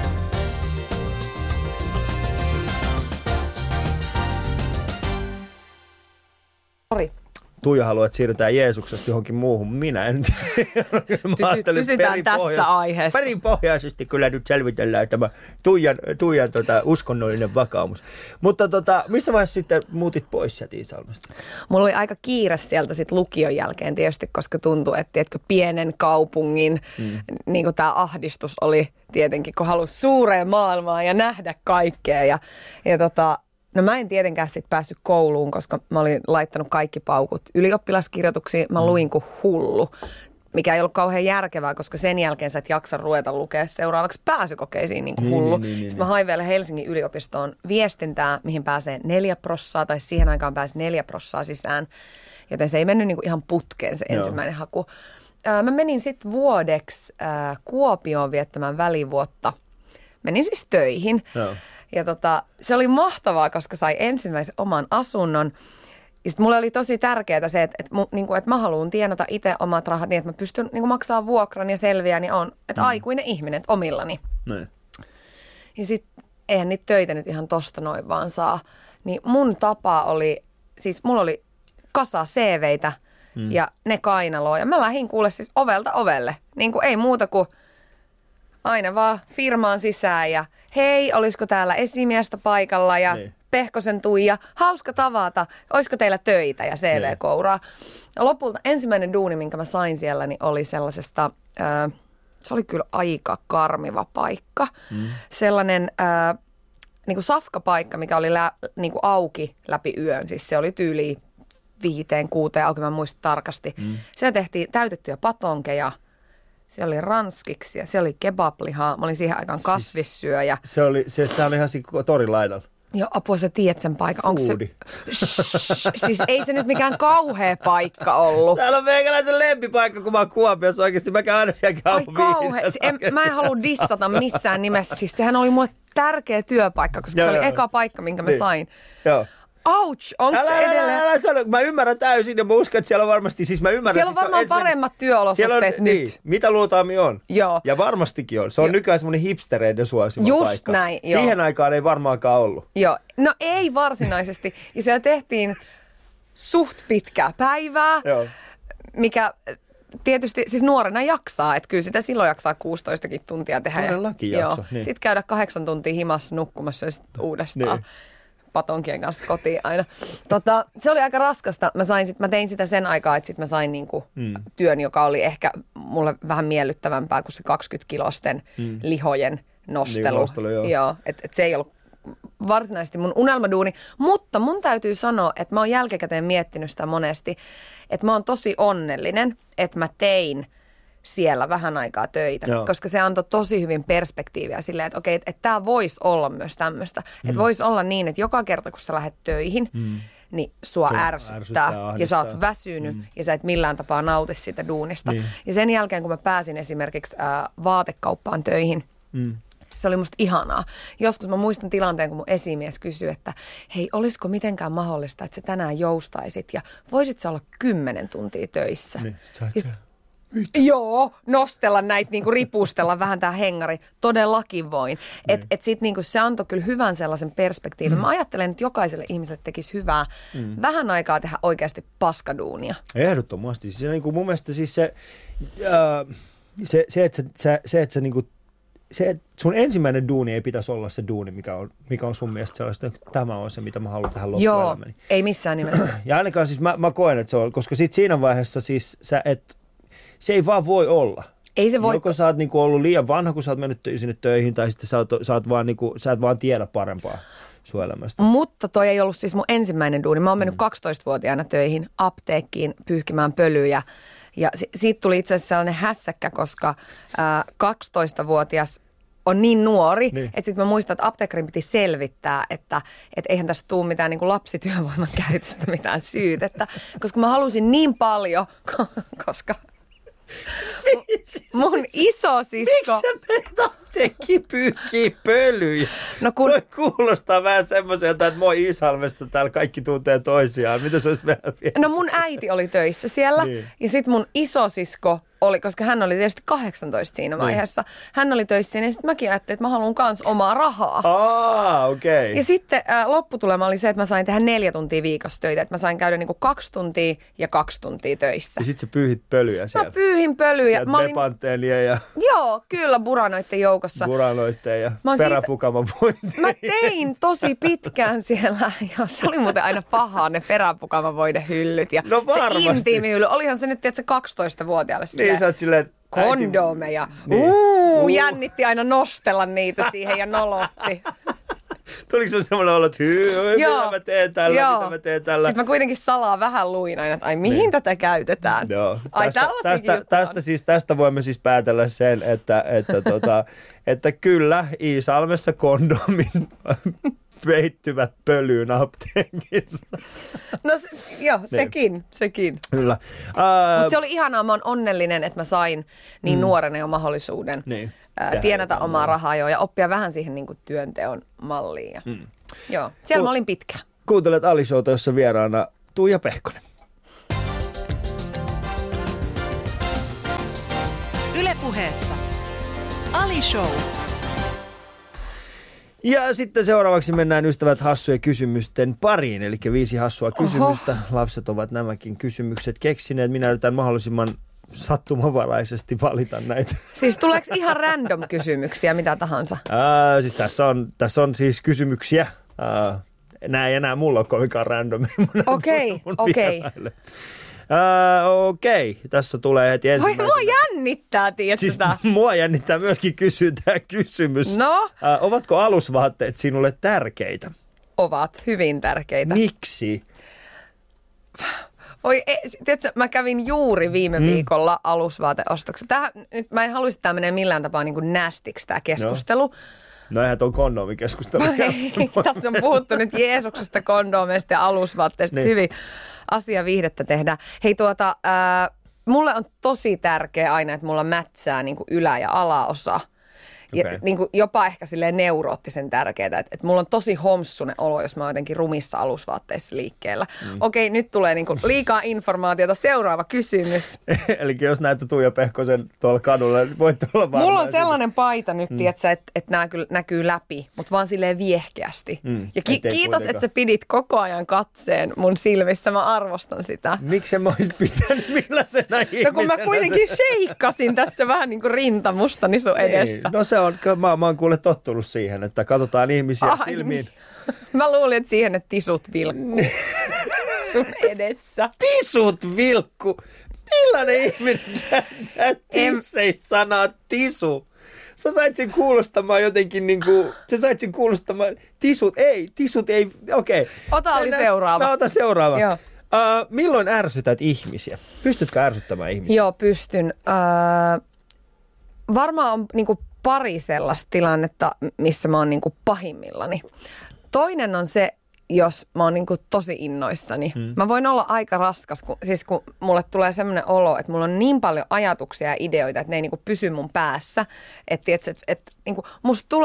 Sori. Tuija haluaa, että siirrytään Jeesuksesta johonkin muuhun. Minä en Pysy, pysytään tässä aiheessa. Perinpohjaisesti kyllä nyt selvitellään tämä Tuijan, Tuijan tota, uskonnollinen vakaumus. Mutta tota, missä vaiheessa sitten muutit pois sieltä Iisalmesta? Mulla oli aika kiire sieltä sit lukion jälkeen tietysti, koska tuntui, että tiedätkö, pienen kaupungin mm. niin kuin tämä ahdistus oli tietenkin, kun halusi suureen maailmaan ja nähdä kaikkea. Ja, ja tota, no mä en tietenkään sit päässyt kouluun, koska mä olin laittanut kaikki paukut ylioppilaskirjoituksiin. Mä luin kuin hullu, mikä ei ollut kauhean järkevää, koska sen jälkeen sä et jaksa ruveta lukea seuraavaksi pääsykokeisiin niin kuin niin, hullu. Niin, niin, Sitten niin. mä hain vielä Helsingin yliopistoon viestintää, mihin pääsee neljä prossaa, tai siihen aikaan pääsi neljä prossaa sisään. Joten se ei mennyt niin kuin ihan putkeen se ensimmäinen Joo. haku. Mä menin sitten vuodeksi äh, Kuopioon viettämään välivuotta. Menin siis töihin. Joo. Ja tota, se oli mahtavaa, koska sai ensimmäisen oman asunnon. Ja sitten mulle oli tosi tärkeää se, että, että, niinku, että mä haluan tienata itse omat rahat niin, että mä pystyn niinku, maksamaan vuokran ja selviää, niin on, että mm. aikuinen ihminen, että omillani. Näin. Ja sitten eihän niitä töitä nyt ihan tosta noin vaan saa. Niin mun tapa oli, siis mulla oli kasa C V:itä mm. ja ne kainaloa. Ja mä lähdin kuule siis ovelta ovelle. Niin kuin ei muuta kuin aina vaan firmaan sisään ja hei, olisiko täällä esimiestä paikalla ja niin. Pehkosen Tuija, hauska tavata, olisiko teillä töitä ja C V-kouraa. Ja lopulta ensimmäinen duuni, minkä mä sain siellä, niin oli sellaisesta, äh, se oli kyllä aika karmiva paikka. Mm. Sellainen äh, niin kuin safkapaikka, mikä oli lä, niin kuin auki läpi yön, siis se oli tyyliin viiteen, kuuteen auki, mä muistan tarkasti. Mm. Siellä tehtiin täytettyjä patonkeja. Se oli ranskiksi ja se oli kebablihaa. Mä olin siihen aikaan kasvissyöjä. Siis se oli, se, se oli ihan siinä torilaidalla. Joo, apua, sä tiedät sen paikan. Onko se... Shhh, siis ei se nyt mikään kauhea paikka ollut. Täällä on meikäläisen lempipaikka, kun mä oon Kuopiossa oikeasti. Mä käyn aina siellä kauan kauhea. En, mä en halua dissata missään nimessä. Siis sehän oli mulle tärkeä työpaikka, koska joo, se oli joo. eka paikka, minkä mä niin. sain. Joo. Ouch, onko se edelleen? Älä, älä, älä sano, mä ymmärrän täysin ja mä uskon, että siellä on varmasti, siis mä ymmärrän. Siellä on varmaan siis paremmat työolosuhteet on, nyt. Niin, mitä luultaammin on. Joo. Ja varmastikin on. Se on jo. nykyään semmoinen hipstereiden suosima Just paikka. näin, joo. Siihen aikaan ei varmaankaan ollut. Joo, no ei varsinaisesti. Ja siellä tehtiin suht pitkää päivää, joo. mikä tietysti siis nuorena jaksaa. Että kyllä sitä silloin jaksaa kuusitoistakin tuntia tehdä. Todellakin jakso. Niin. Sitten käydä kahdeksan tuntia himassa nukkumassa ja sitten uudestaan. Niin. Patonkien kanssa kotiin aina. Tota, se oli aika raskasta. Mä, sain sit, mä tein sitä sen aikaa, että sit mä sain niinku mm. työn, joka oli ehkä mulle vähän miellyttävämpää kuin se kaksikymmentä-kilosten mm. lihojen nostelu. Niin, nostelu joo. Joo, et, et se ei ollut varsinaisesti mun unelmaduuni. Mutta mun täytyy sanoa, että mä oon jälkikäteen miettinyt sitä monesti, että mä oon tosi onnellinen, että mä tein siellä vähän aikaa töitä, Joo. koska se antoi tosi hyvin perspektiiviä silleen, että okei, että, että tämä voisi olla myös tämmöistä. Mm. Että voisi olla niin, että joka kerta kun sä lähdet töihin, mm. niin sua se ärsyttää, ärsyttää ja sä oot väsynyt mm. ja sä et millään tapaa nauti siitä duunista. Niin. Ja sen jälkeen, kun mä pääsin esimerkiksi ää, vaatekauppaan töihin, mm. se oli musta ihanaa. Joskus mä muistan tilanteen, kun mun esimies kysyi, että hei, olisiko mitenkään mahdollista, että sä tänään joustaisit ja voisit sä olla kymmenen tuntia töissä. Niin, Mitä? Joo, nostella näitä, niinku ripustella vähän tää hengari. Todellakin voin. Niin. Että et sit niinku se antoi kyllä hyvän sellaisen perspektiivin. Mä ajattelen, että jokaiselle ihmiselle tekisi hyvää mm. vähän aikaa tehdä oikeasti paskaduunia. Ehdottomasti. Se, niinku mun mielestä siis se, äh, se, se että sä, se, että sä niinku se, sun ensimmäinen duuni ei pitäisi olla se duuni, mikä on, mikä on sun mielestä sellaista, että tämä on se, mitä mä haluan tähän loppuelämäni. Joo, ei missään nimessä. Ja ainakaan siis mä, mä koen, että se on, koska sit siinä vaiheessa siis sä et, se ei vaan voi olla. Ei se voi. Joko sä oot niinku ollut liian vanha, kun sä oot mennyt sinne töihin, tai sitten sä, oot, sä, oot vaan niinku, sä et vaan tiedä parempaa sun elämästä. Mutta toi ei ollut siis mun ensimmäinen duuni. Mä oon mennyt mm. kaksitoistavuotiaana töihin apteekkiin pyyhkimään pölyjä. Ja si- siitä tuli itse asiassa sellainen hässäkkä, koska ää, kaksitoistavuotias on niin nuori, niin. Että sitten mä muistan, että apteekkarin piti selvittää, että et eihän tästä tule mitään niin kuin lapsityövoiman käytöstä mitään syytettä. Koska mä halusin niin paljon, koska mun isosisko... Miksi sä menet apteekkiin pyyhkii pölyjä? No kun... Toi kuulostaa vähän semmoiselta, että moi Iisalmesta täällä kaikki tuntee toisiaan. Mitä se olisi vähän vielä? No mun äiti oli töissä siellä niin. Ja sit mun isosisko oli, koska hän oli tietysti kahdeksantoista siinä vaiheessa. Niin. Hän oli töissä ja sitten mäkin ajattelin, että mä haluan kans omaa rahaa. Aa, okei. Okay. Ja sitten äh, lopputulema oli se, että mä sain tehdä neljä tuntia viikossa töitä. Että mä sain käydä niinku kaksi tuntia ja kaksi tuntia töissä. Ja sit sä pyyhit pölyjä siellä? Mä pyyhin pölyjä. Mä olin... Bepanteenia ja... Joo, kyllä buranoitten joukossa. Buranoitten ja peräpukaman vointia. Mä tein tosi pitkään siellä. Ja se oli muuten aina pahaa, ne peräpukaman voidehyllyt. Ja no varmasti. Se intiimihylly. Olihan se nyt, tiedätkö, kaksitoistavuotiaalle niin, sä oot silleen, kondomeja. Niin. Uuu, jännitti aina nostella niitä siihen ja nolotti. Tuliko se semmoinen olo, että hyy, mitä mä teen tällä, Joo. mitä mä teen tällä. Sitten mä kuitenkin salaa vähän luin aina, että ai mihin niin. tätä käytetään. Joo. Ai tästä, tästä, tästä, siis, tästä voimme siis päätellä sen, että, että, tota, että kyllä Iisalmessa kondomin peittyvät pölyyn apteekissa. No se, joo, niin. sekin, sekin. Kyllä. Uh, Mutta se oli ihanaa, mä oon onnellinen, että mä sain niin mm. nuorena jo mahdollisuuden niin. uh, tienata omaa rahaa jo ja oppia vähän siihen niin kuin työnteon malliin. Ja, mm. Joo, siellä Ku- mä olin pitkään. Kuuntelet Ali-showta, jossa vieraana Tuija Pehkonen. Yle Puheessa Ali Show. Ja sitten seuraavaksi mennään ystävät hassujen kysymysten pariin, eli viisi hassua kysymystä. Oho. Lapset ovat nämäkin kysymykset keksineet. Minä yritän mahdollisimman sattumanvaraisesti valita näitä. Siis tuleeko ihan random kysymyksiä, mitä tahansa? Ää, siis tässä on, tässä on siis kysymyksiä. Ää, nää ei enää mulla ole kovinkaan random. Okei, okei. Uh, Okei, okay. Tässä tulee heti ensimmäisenä. Voi, mua jännittää, tiedätkö siis sitä? Mua jännittää myöskin kysyä tämä kysymys. No? Uh, ovatko alusvaatteet sinulle tärkeitä? Ovat, hyvin tärkeitä. Miksi? Oi, e, tiedätkö, mä kävin juuri viime mm. viikolla alusvaateostoksessa. Tähän, nyt mä en haluaisi, että tämä menee millään tapaa niin kuin nästiksi tämä keskustelu. No. No eihän tuon kondomikeskustelu. Tässä on puhuttu nyt Jeesuksesta, kondomeista ja alusvaatteista. Niin. Hyvin asiaviihdettä tehdään. Hei tuota, äh, mulle on tosi tärkeä aina, että mulla mätsää niin kuin ylä- ja alaosa. Okay. Ja niin kuin jopa ehkä silleen neuroottisen tärkeää, että, että mulla on tosi homssunen olo, jos mä oon jotenkin rumissa alusvaatteissa liikkeellä. Mm. Okei, nyt tulee niin kuin liikaa informaatiota. Seuraava kysymys. Eli jos näette Tuija Pehkosen tuolla kadulla, voitte olla varmaan. Mulla on sellainen sitä. Paita nyt, mm. tietsä, että, että nämä kyllä näkyy läpi, mutta vaan silleen viehkeästi. Mm. Ja ki- kiitos, kuitenkaan. Että sä pidit koko ajan katseen mun silmissä. Mä arvostan sitä. Miksi mä ois pitänyt millaisena ihmisenä? No kun mä kuitenkin sheikkasin tässä vähän niin kuin rintamustani sun edessä. No se on, mä, mä oon kuule tottunut siihen, että katsotaan ihmisiä Ai, silmiin. Niin. Mä luulin, että siihen, että tisut vilkkuu sun edessä. Tisut vilkku? Millainen ihminen tisseissä sanaa tisu? Sä sait sen kuulostamaan jotenkin niinku, sä sait sen kuulostamaan, tisut, ei, tisut ei, okei. Okay. Ota oli seuraava. Mä otan seuraava. Joo. Uh, milloin ärsytät ihmisiä? Pystytkö ärsyttämään ihmisiä? Joo, pystyn. Uh, varmaan on niinku pari sellaista tilannetta, missä mä oon niinku pahimmillani. Toinen on se, jos mä oon niinku tosi innoissani. Hmm. Mä voin olla aika raskas, kun, siis kun mulle tulee semmoinen olo, että mulla on niin paljon ajatuksia ja ideoita, että ne ei niinku pysy mun päässä. Että et, et, niinku, musta tulee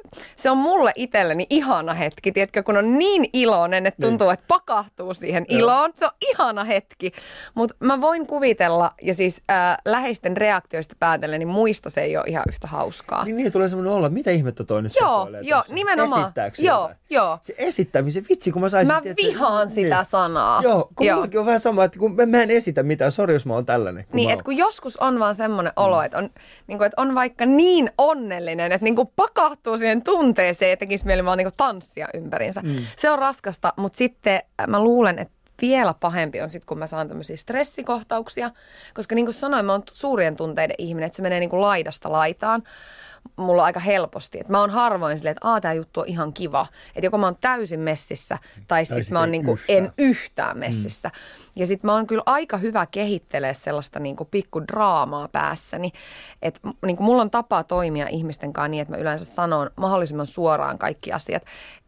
se on mulle itselleni ihana hetki, tiedätkö, kun on niin iloinen, että tuntuu, niin. että pakahtuu siihen iloon. Se on ihana hetki, mutta mä voin kuvitella, ja siis äh, läheisten reaktioista päätellen, niin muista se ei ole ihan yhtä hauskaa. Niin, niin tulee semmoinen olla, mitä ihmettä toi nyt joo, sekoilee joo, tässä? nimenomaan. Esittääkö joo, jotain? joo. Se esittämisen, vitsi, kun mä saisin... Mä tietysti, vihaan sitä niin. sanaa. Joo, kun joo. mullakin on vähän sama, että kun mä, mä en esitä mitään, sori jos mä oon tällainen. Niin, että kun joskus on vaan semmoinen mm. olo, että on, niin kuin, että on vaikka niin onnellinen, että niin kuin pakahtuu siihen tunteeseen ja tekisi mieli vaan niin kuin tanssia ympäriinsä. Mm. Se on raskasta, mutta sitten mä luulen, että vielä pahempi on sitten, kun mä saan tämmöisiä stressikohtauksia. Koska niin kuin sanoin, mä oon suurien tunteiden ihminen, että se menee niin kuin laidasta laitaan. Mulla aika helposti. Että mä oon harvoin silleen, että aah, tää juttu on ihan kiva. Että joko mä oon täysin messissä, tai sitten sit mä oon niinku, en yhtään messissä. Mm. Ja sit mä oon kyllä aika hyvä kehittelee sellaista niinku pikku draamaa päässäni. Että niinku mulla on tapa toimia ihmisten kanssa niin, että mä yleensä sanon mahdollisimman suoraan kaikki asiat.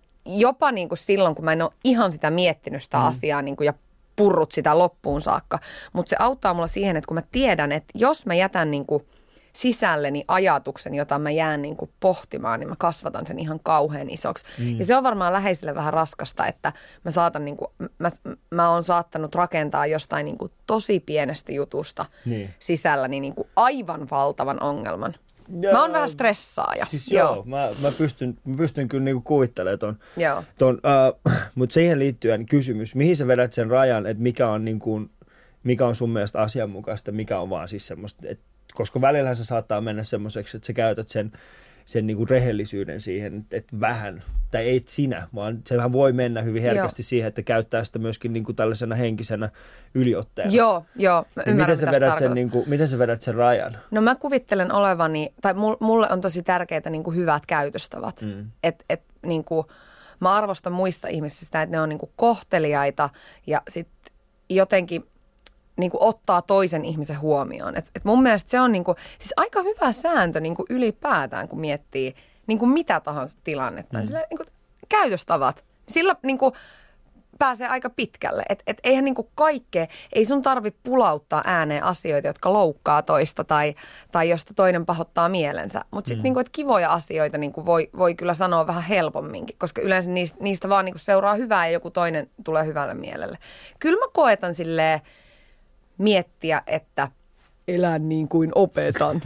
Jopa niinku silloin, kun mä en ole ihan sitä miettinyt sitä mm. asiaa niinku, ja purrut sitä loppuun saakka. Mutta se auttaa mulla siihen, että kun mä tiedän, että jos mä jätän niinku sisälleni ajatuksen, jota mä jään niin kuin pohtimaan, niin mä kasvatan sen ihan kauhean isoksi. Mm. Ja se on varmaan läheisille vähän raskasta, että mä saatan niin kuin, mä, mä oon saattanut rakentaa jostain niin kuin tosi pienestä jutusta niin. sisälläni niin kuin aivan valtavan ongelman. Joo, mä oon vähän stressaaja. Siis joo, joo mä, mä, pystyn, mä pystyn kyllä niinku kuvittelemaan ton. Joo. ton uh, mutta siihen liittyen kysymys, mihin sä vedät sen rajan, että mikä on, niinku, mikä on sun mielestä asianmukaista, mikä on vaan siis semmoista, että koska välillähän se saattaa mennä semmoiseksi, että sä käytät sen, sen niinku rehellisyyden siihen, että vähän, tai ei sinä, vaan sehän voi mennä hyvin herkästi joo. siihen, että käyttää sitä myöskin niinku tällaisena henkisenä yliotteena. Joo, joo. Mä niin miten, sä vedät sen, niinku, miten sä vedät sen rajan? No mä kuvittelen olevani, tai mulle on tosi tärkeää niinku hyvät käytöstavat. Mm. Että et, niinku, mä arvostan muista ihmisistä, että ne on niinku kohteliaita ja sitten jotenkin niin kuin ottaa toisen ihmisen huomioon. Et, et mun mielestä se on niin kuin, siis aika hyvä sääntö niin kuin ylipäätään, kun miettii niin kuin mitä tahansa tilannetta. Mm. Sillä, niin kuin, käytöstavat. Sillä niin kuin, pääsee aika pitkälle. Et, et eihän niin kuin kaikkea, ei sun tarvitse pulauttaa ääneen asioita, jotka loukkaa toista tai, tai josta toinen pahoittaa mielensä. Mutta sitten mm. niin kuin, että kivoja asioita niin kuin voi, voi kyllä sanoa vähän helpomminkin, koska yleensä niistä, niistä vaan niin kuin seuraa hyvää ja joku toinen tulee hyvälle mielelle. Kyllä mä koetan silleen miettiä, että elän niin kuin opetan.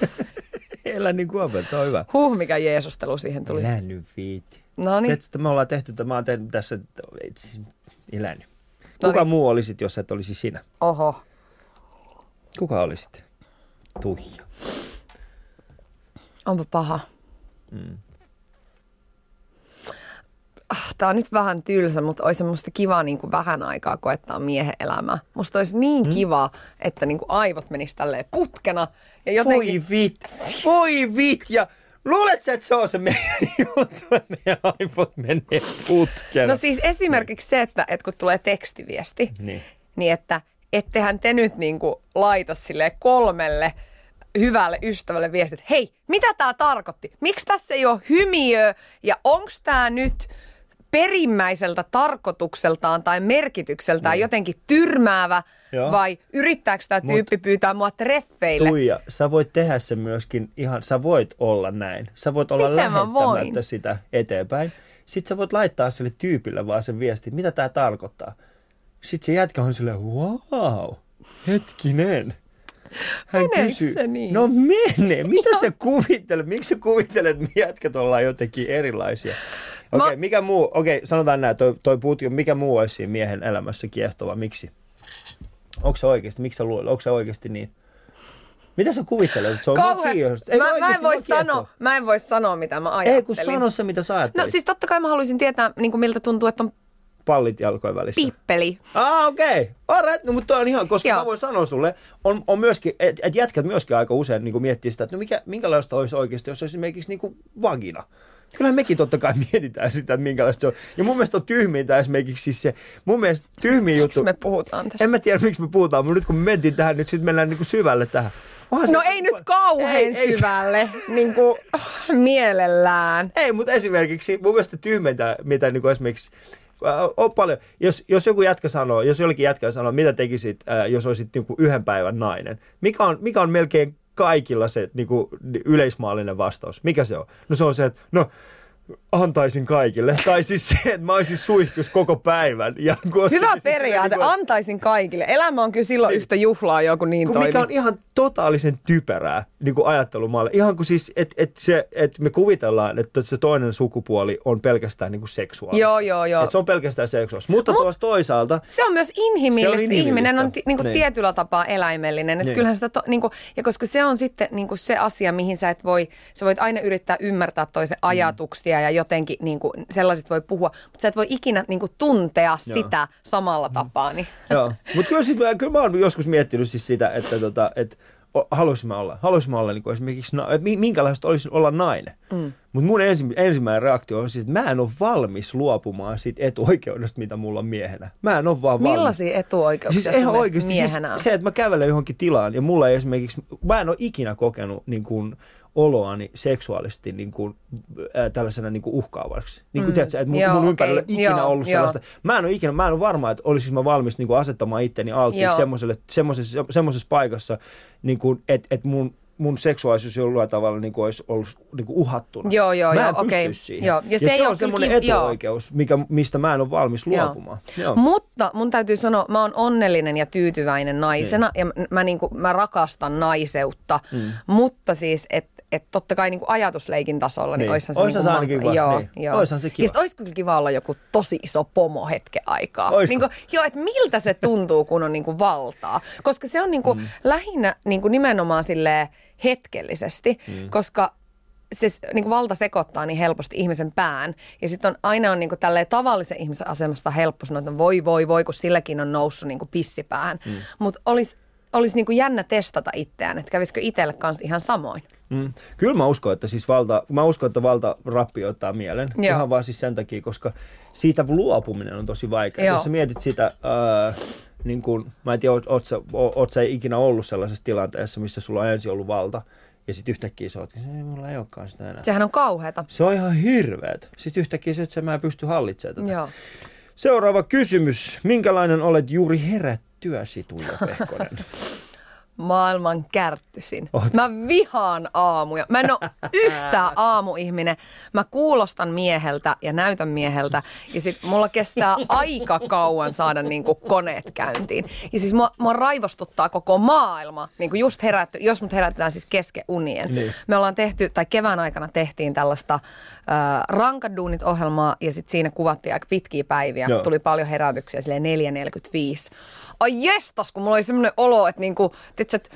Elän niin kuin opetan, on hyvä. Huh, mikä jeesustelu siihen tuli. Elän nyt viiti. No niin. Tiedätkö, me ollaan tehty, mä oon tehnyt tässä, elän. Kuka Noniin. muu olisit, jos et olisi sinä? Oho. Kuka olisit? Tuija. Onpa paha. Mm. Ah, tää on nyt vähän tylsä, mutta olisi musta kiva niin kuin vähän aikaa koettaa miehen elämää. Musta olisi niin hmm? kiva, että niin kuin aivot menis tälleen putkena. Ja jotenkin... Voi vit, voi vit. Ja luulet sä, että se on se meidän juttu, että meidän aivot menee putkena? No siis esimerkiksi se, että, että kun tulee tekstiviesti, niin, niin että ettehän te nyt niin kuin laita silleen kolmelle hyvälle ystävälle viestit, hei, mitä tää tarkoitti? Miksi tässä ei ole hymiö ja onks tää nyt perimmäiseltä tarkoitukseltaan tai merkitykseltään niin. jotenkin tyrmäävä Joo. vai yrittääkö tämä tyyppi Mut, pyytää mua treffeille? Tuija, sä voit tehdä sen myöskin ihan, sä voit olla näin. Sä voit olla Miten lähettämättä sitä eteenpäin. Sitten sä voit laittaa sille tyypille vaan sen viestin, mitä tää tarkoittaa. Sitten se jätkä on silleen, wow, hetkinen. Hän Meneekö kysyy, se niin? No mene, mitä sä kuvittelet? Miksi sä kuvittelet, että jätkät ollaan jotenkin erilaisia? Okei, okay, Mä... mikä muu, okei, okay, sanotaan näin, toi, toi putki, mikä muu olisi siinä miehen elämässä kiehtova, miksi? Onko se oikeasti, miksi sä luulet, onko se oikeasti niin? Mitä sä kuvittelet? Se on Kauhean. Ei, mä, mä, en voi sanoa, mä en voi sanoa, mitä mä ajattelin. Ei, kun sano se, mitä sä ajattelit. No siis totta kai mä haluaisin tietää, niin kuin miltä tuntuu, että on pallit jalkojen välissä. Pippeli. Ah, okei. Okay. Alright. No, mutta toi on ihan, koska Joo. mä voin sanoa sulle, on, on myöskin, että et jätkät myöskin aika usein niin miettii sitä, että no mikä, minkälaista olisi oikeasti, jos olisi esimerkiksi niin kuin vagina. Kyllähän mekin totta kai mietitään sitä, että minkälaista se on. Ja mun mielestä on tyhmintä esimerkiksi siis se, mun mielestä tyhmin juttu. Miksi me puhutaan tästä? En mä tiedä, miksi me puhutaan, mutta nyt kun me mentiin tähän, nyt sitten mennään niin kuin syvälle tähän. Onhan no se, ei se, nyt kauhean ei, syvälle, ei, niin kuin mielellään. Ei, mutta esimerkiksi mun mielestä tyhmintä, mitä niin kuin esimerkiksi on paljon. Jos, jos joku jätkä sanoo, jos jollekin jätkä sanoo, mitä tekisit, äh, jos olisit niin kuin yhden päivän nainen. Mikä on, mikä on melkein kaikilla se niin kuin, yleismaallinen vastaus. Mikä se on? No se on se, että no antaisin kaikille. Tai siis se, että mä olisin suihkus koko päivän. Ja hyvä periaate, niin kuin, antaisin kaikille. Elämä on kyllä silloin niin, yhtä juhlaa joku niin toimii. Mikä on ihan totaalisen typerää niin kuin ajattelumalle. Ihan kuin siis, että et et me kuvitellaan, että se toinen sukupuoli on pelkästään niin kuin seksuaalista. Joo, joo, joo. Että se on pelkästään seksuaalista. Mutta Mut, tuossa toisaalta... Se on myös inhimillistä. On inhimillistä. Ihminen on t- niin kuin niin. tietyllä tapaa eläimellinen. Että niin. kyllähän sitä to, niin kuin, ja koska se on sitten niin kuin se asia, mihin sä et voi... Sä voit aina yrittää ymmärtää toisen mm. ajatuksia ja jotenkin niin kuin, sellaiset voi puhua. Mutta sä et voi ikinä niin kuin, tuntea joo. sitä samalla tapaa. Niin. Joo, mutta kyllä, sit, kyllä mä oon joskus miettinyt siis sitä, että tota, et, haluaisin mä olla, haluaisin mä olla niin kuin esimerkiksi, että minkälaista olisi olla nainen. Mm. Mutta mun ensi, ensimmäinen reaktio on siis, että mä en ole valmis luopumaan siitä etuoikeudesta, mitä mulla on miehenä. Mä en ole vaan valmis. Millaisia etuoikeuksia siis sun oikeasti miehenä on? Siis se, että mä kävelen johonkin tilaan ja mulla ei esimerkiksi, mä en ole ikinä kokenut niin kuin oloani seksuaalisesti niin kuin, äh, tällaisena niin kuin uhkaavaksi. Niin kuin mm. tiedätkö, että mun, joo, mun ympärillä okay. ikinä joo, ollut joo. sellaista. Mä en ole ikinä, mä en ole varma, että olisin mä valmis niin kuin asettamaan itteni alttiiksi semmoisessa, semmoisessa paikassa, niin kuin, että, että mun, mun seksuaalisuus jollain tavalla niin kuin olisi ollut niin kuin uhattuna. Joo, joo, mä en joo, pysty okay. siihen. Joo. Ja, ja se, se on semmoinen etuoikeus, mikä, mistä mä en ole valmis luopumaan. Joo. Joo. Mutta mun täytyy sanoa, mä oon onnellinen ja tyytyväinen naisena niin. ja mä, niin kuin, mä rakastan naiseutta, mm. mutta siis, että että totta kai niin kuin ajatusleikin tasolla, niin, niin. oishan se, oishan niin se ainakin kiva. Joo, niin. joo. Oishan se kiva. Ja olisi kyllä kiva olla joku tosi iso pomo hetken aikaa. Niin kuin, joo, että miltä se tuntuu, kun on niin kuin valtaa. Koska se on niin kuin mm. lähinnä niin kuin nimenomaan silleen hetkellisesti, mm. koska se niin kuin valta sekoittaa niin helposti ihmisen pään. Ja sitten on, aina on niin kuin tälleen tavallisen ihmisen asemasta helppo sanoa, että voi, voi, voi, kun silläkin on noussut niin kuin pissipäähän. Mm. Mutta olisi Olisi niin kuin jännä testata itseään, että kävisikö itselle kanssa ihan samoin. Mm. Kyllä mä uskon, että siis valta, mä uskon, että valta rappioittaa mielen. Joo. Ihan vaan siis sen takia, koska siitä luopuminen on tosi vaikea. Joo. Jos sä mietit sitä, äh, niin kuin, mä en tiedä, oot, oot, sä, oot sä ikinä ollut sellaisessa tilanteessa, missä sulla on ensin ollut valta. Ja sitten yhtäkkiä sä ootkin, ei mulla ei olekaan sitä enää. Sehän on kauheata. Se on ihan hirveet. Sitten yhtäkkiä se, että mä en pysty hallitsemaan tätä. Joo. Seuraava kysymys. Minkälainen olet juuri herättyäsi, Tuija Pehkonen? Maailman kärttysin. Oot. Mä vihaan aamuja. Mä en ole yhtään aamuihminen. Mä kuulostan mieheltä ja näytän mieheltä. Ja sit mulla kestää aika kauan saada niinku koneet käyntiin. Ja siis mua, mua raivostuttaa koko maailma. Niinku just herätty, jos mut herätetään siis kesken unien. Niin. Me ollaan tehty, tai kevään aikana tehtiin tällaista äh, Rankaduunit-ohjelmaa. Ja sit siinä kuvattiin aika pitkiä päiviä. Joo. Tuli paljon herätyksiä, silleen neljä neljäkymmentäviisi. Ai jestas, kun mulla oli semmoinen olo, että niinku, että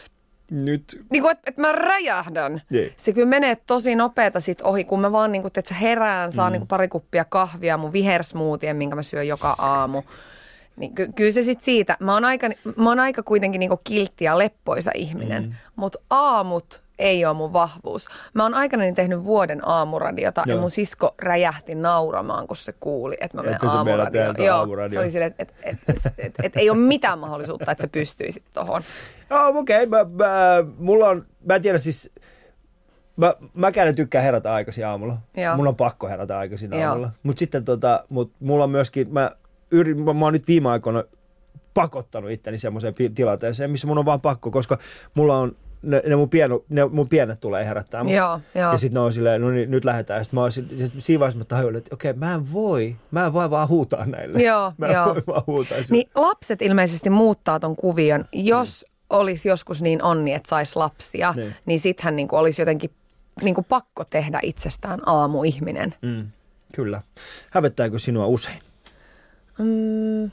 nyt. Niinku, että et mä räjähdän. Yeah. Se kyllä menee tosi nopeeta sit ohi, kun mä vaan niinku, että herään, saa mm. niinku pari kuppia kahvia, mun vihersmoothien, minkä mä syön joka aamu. Niin ky- kyllä se sit siitä. Mä oon aika, mä oon aika kuitenkin niinku kiltti ja leppoisa ihminen, mm. mutta aamut ei ole mun vahvuus. Mä oon aikanani tehnyt vuoden aamuradiota Joo. ja mun sisko räjähti nauramaan, kun se kuuli, että mä menen aamuradioon. Joo, aamuradio. Se oli silleen, että et, et, et, et, et ei ole mitään mahdollisuutta, että sä pystyisit tohon. Joo, okei. Okay. Mä, mä, mulla on, mä en tiedä siis, mä, mäkään en tykkää herätä aikaisin aamulla. Joo. Mun on pakko herätä aikaisin aamulla. Mutta sitten tota, mut mulla on myöskin, mä, yrit, mä, mä oon nyt viime aikoina pakottanut itteni semmoiseen tilanteeseen, missä mun on vaan pakko, koska mulla on Ne, ne, mun pieno, ne mun pienet tulee herättää mut. Joo, joo. Ja sitten ne on silleen, no niin, nyt lähdetään. Ja sitten mä oon siinä vaiheessa mä tajuin, että okei, mä en voi, mä en voi vaan huutaa näille. Joo, mä en joo. voi vaan huutaa. Niin lapset ilmeisesti muuttaa ton kuvion. Jos mm. olisi joskus niin onni, että sais lapsia, niin, niin sittenhän niinku olisi jotenkin niinku pakko tehdä itsestään aamuihminen. Mm, kyllä. Hävettääkö sinua usein? Mm.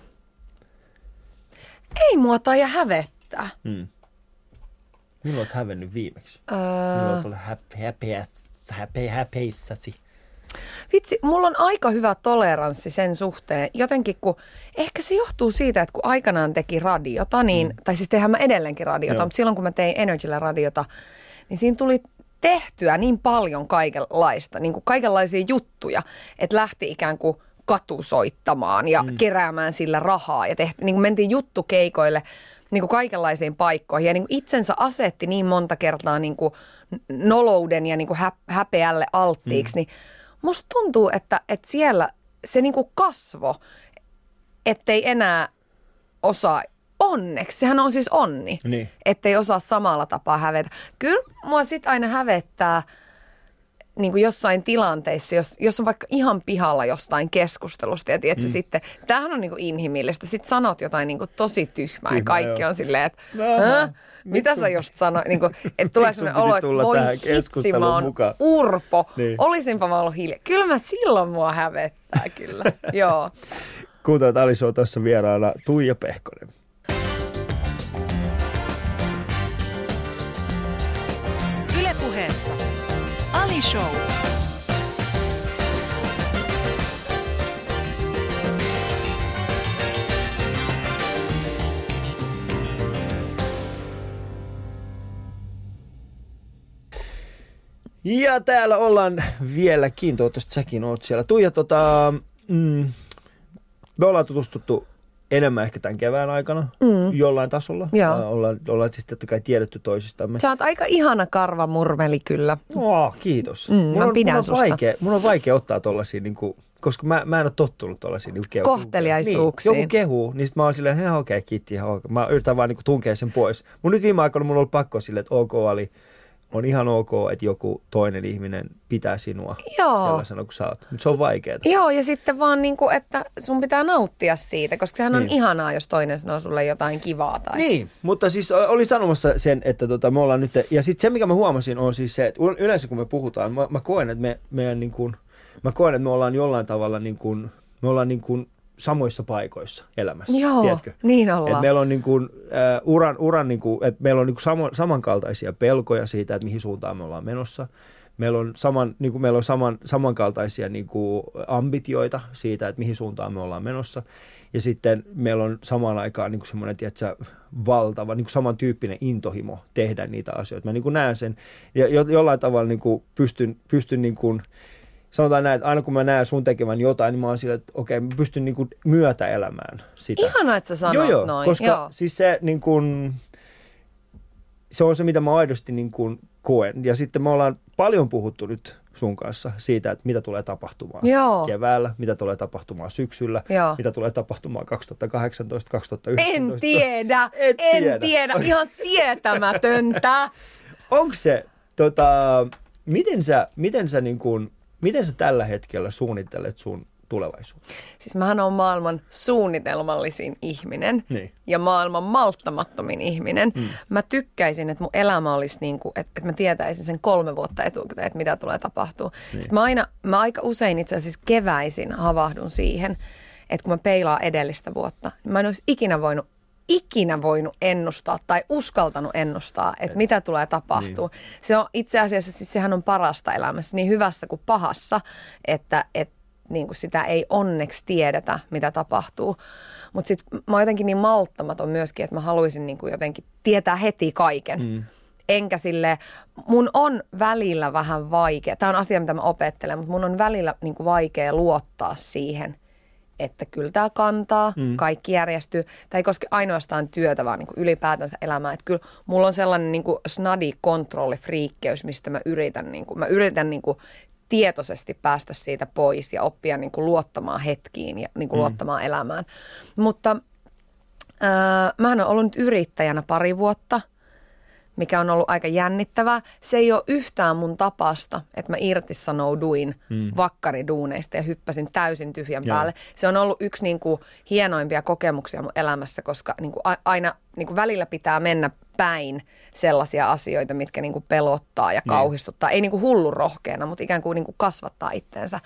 Ei mua taida hävettää. Mm. Milloin olet hävennyt viimeksi? Öö... Milloin olet ollut häpe, häpeissäsi? Vitsi, mulla on aika hyvä toleranssi sen suhteen. Jotenkin kun, ehkä se johtuu siitä, että kun aikanaan teki radiota, niin, mm. tai siis tehdään mä edelleenkin radiota, Joo. mutta silloin kun mä tein Energyllä radiota, niin siinä tuli tehtyä niin paljon kaikenlaista, niin kuin kaikenlaisia juttuja, että lähti ikään kuin katusoittamaan ja mm. keräämään sillä rahaa ja tehti, niin kuin mentiin juttukeikoille, niin kuin kaikenlaisiin paikkoihin ja niin kuin itsensä asetti niin monta kertaa niin kuin nolouden ja niin kuin häpeälle alttiiksi, mm. niin musta tuntuu, että, että siellä se niin kuin kasvo, ettei enää osaa onneksi, sehän on siis onni, niin. ettei osaa samalla tapaa hävetä. Kyllä mua sit aina hävettää niin kuin jossain tilanteissa, jos, jos on vaikka ihan pihalla jostain keskustusta ja tiedätkö, mm. sitten, tämähän on niin kuin inhimillistä, sitten sanot jotain niin kuin tosi tyhmää Tyhmä, ja kaikki joo. on silleen, että no, mitä sä just sanoit, niin kuin, että tulee sellainen olo, että voi hitsi, mä oon mukaan. Urpo, niin. Olisinpa mä ollut hiljaa. Kyllä mä silloin mua hävettää kyllä, joo. Kuuntelut Ali Show, tässä vieraana Tuija Pehkonen. Yle Puheessa Ali Show. Ja täällä ollaan vieläkin, toivottavasti säkin oot siellä. Tuija, tota, mm, me ollaan tutustuttu enemmän ehkä tämän kevään aikana mm. jollain tasolla. Äh, ollaan, ollaan siis totta kai tiedetty toisistamme. Sä oot aika ihana karvamurmeli kyllä. Oh, kiitos. Mm, mun, on, pidän mun, on susta. vaikea, mun on vaikea ottaa tollasia, niin kuin, koska mä, mä en ole tottunut tollasia niin kehu. Kohteliaisuuksiin. Niin, joku kehuu, niin sit mä oon silleen, että okei, okay, kiitti, ihan okay. Mä yritän vaan niin tunkea sen pois. Mun nyt viime aikoina mun on ollut pakko silleen, että ok Ali, on ihan ok, että joku toinen ihminen pitää sinua Joo. sellaisena kuin sä oot. Mutta se on vaikeaa. Joo, ja sitten vaan niin kuin, että sun pitää nauttia siitä, koska sehän on niin. ihanaa, jos toinen sanoo sulle jotain kivaa. Tai... Niin, mutta siis olin sanomassa sen, että tota, me ollaan nyt, ja sitten se mikä mä huomasin on siis se, että yleensä kun me puhutaan, mä, mä koen, että me, meidän niin kuin, mä koen, että me ollaan jollain tavalla niin kuin, me ollaan niin kuin samoissa paikoissa elämässä, Joo, tiedätkö? Niin ollaan. Et meillä on niin kuin, uh, uran, uran niin kuin, että meillä on niin kuin samo, samankaltaisia pelkoja siitä, että mihin suuntaan me ollaan menossa. Meillä on, saman, niin kuin, meillä on saman, samankaltaisia niin kuin ambitioita siitä, että mihin suuntaan me ollaan menossa. Ja sitten meillä on samaan aikaan niin kuin semmoinen, tiedätkö, valtava, niin kuin samantyyppinen intohimo tehdä niitä asioita. Mä niin kuin näen sen ja jo, jollain tavalla niin kuin pystyn, pystyn niin kuin, sanotaan näin, että aina kun mä näen sun tekevän jotain, niin mä oon sillä, että okei, mä pystyn niin kuin myötäelämään sitä. Ihana, että sä sanot joo, joo, noin. Koska joo. siis se, niin kuin, se on se, mitä mä aidosti niin kuin koen. Ja sitten me ollaan paljon puhuttu nyt sun kanssa siitä, että mitä tulee tapahtumaan joo. keväällä, mitä tulee tapahtumaan syksyllä, joo. mitä tulee tapahtumaan kaksituhattakahdeksantoista kaksituhattayhdeksäntoista. En tiedä, Et en tiedä. tiedä, ihan sietämätöntä. Onko se, tota, miten sä, miten sä niin kuin, miten sä tällä hetkellä suunnittelet sun tulevaisuutta? Siis mähän on maailman suunnitelmallisin ihminen niin. ja maailman malttamattomin ihminen. Hmm. Mä tykkäisin, että mun elämä olisi niin kuin, että, että mä tietäisin sen kolme vuotta etukäteen, että mitä tulee tapahtua. Niin. Sitten mä, aina, mä aika usein itse asiassa keväisin havahdun siihen, että kun mä peilaan edellistä vuotta, niin mä en olisi ikinä voinut ikinä voinut ennustaa tai uskaltanut ennustaa, että mitä tulee tapahtua. Niin. Se on itse asiassa, siis sehän on parasta elämässä, niin hyvässä kuin pahassa, että, että niin kuin sitä ei onneksi tiedetä, mitä tapahtuu. Mutta sitten mä oon jotenkin niin malttamaton myöskin, että mä haluaisin niin kuin jotenkin tietää heti kaiken. Mm. Enkä sille, mun on välillä vähän vaikea, tämä on asia, mitä mä opettelen, mutta mun on välillä niin kuin vaikea luottaa siihen, että kyllä tämä kantaa, mm. kaikki järjestyy. Tämä ei koske ainoastaan työtä, vaan niin kuin ylipäätänsä elämää. Että kyllä mulla on sellainen niin kuin snadi kontrollifriikkeys, mistä mä yritän, niin kuin, mä yritän niin kuin tietoisesti päästä siitä pois ja oppia niin kuin luottamaan hetkiin ja niin kuin mm. luottamaan elämään. Mutta äh, mähän olen ollut nyt yrittäjänä pari vuotta, mikä on ollut aika jännittävää. Se ei ole yhtään mun tapasta, että mä irtisanouduin hmm. vakkariduuneista ja hyppäsin täysin tyhjän yeah. päälle. Se on ollut yksi niin kuin hienoimpia kokemuksia mun elämässä, koska niin kuin aina niin kuin välillä pitää mennä päin sellaisia asioita, mitkä niin kuin pelottaa ja kauhistuttaa. Hmm. Ei niin kuin hullun rohkeana, mutta ikään kuin, niin kuin kasvattaa itteensä.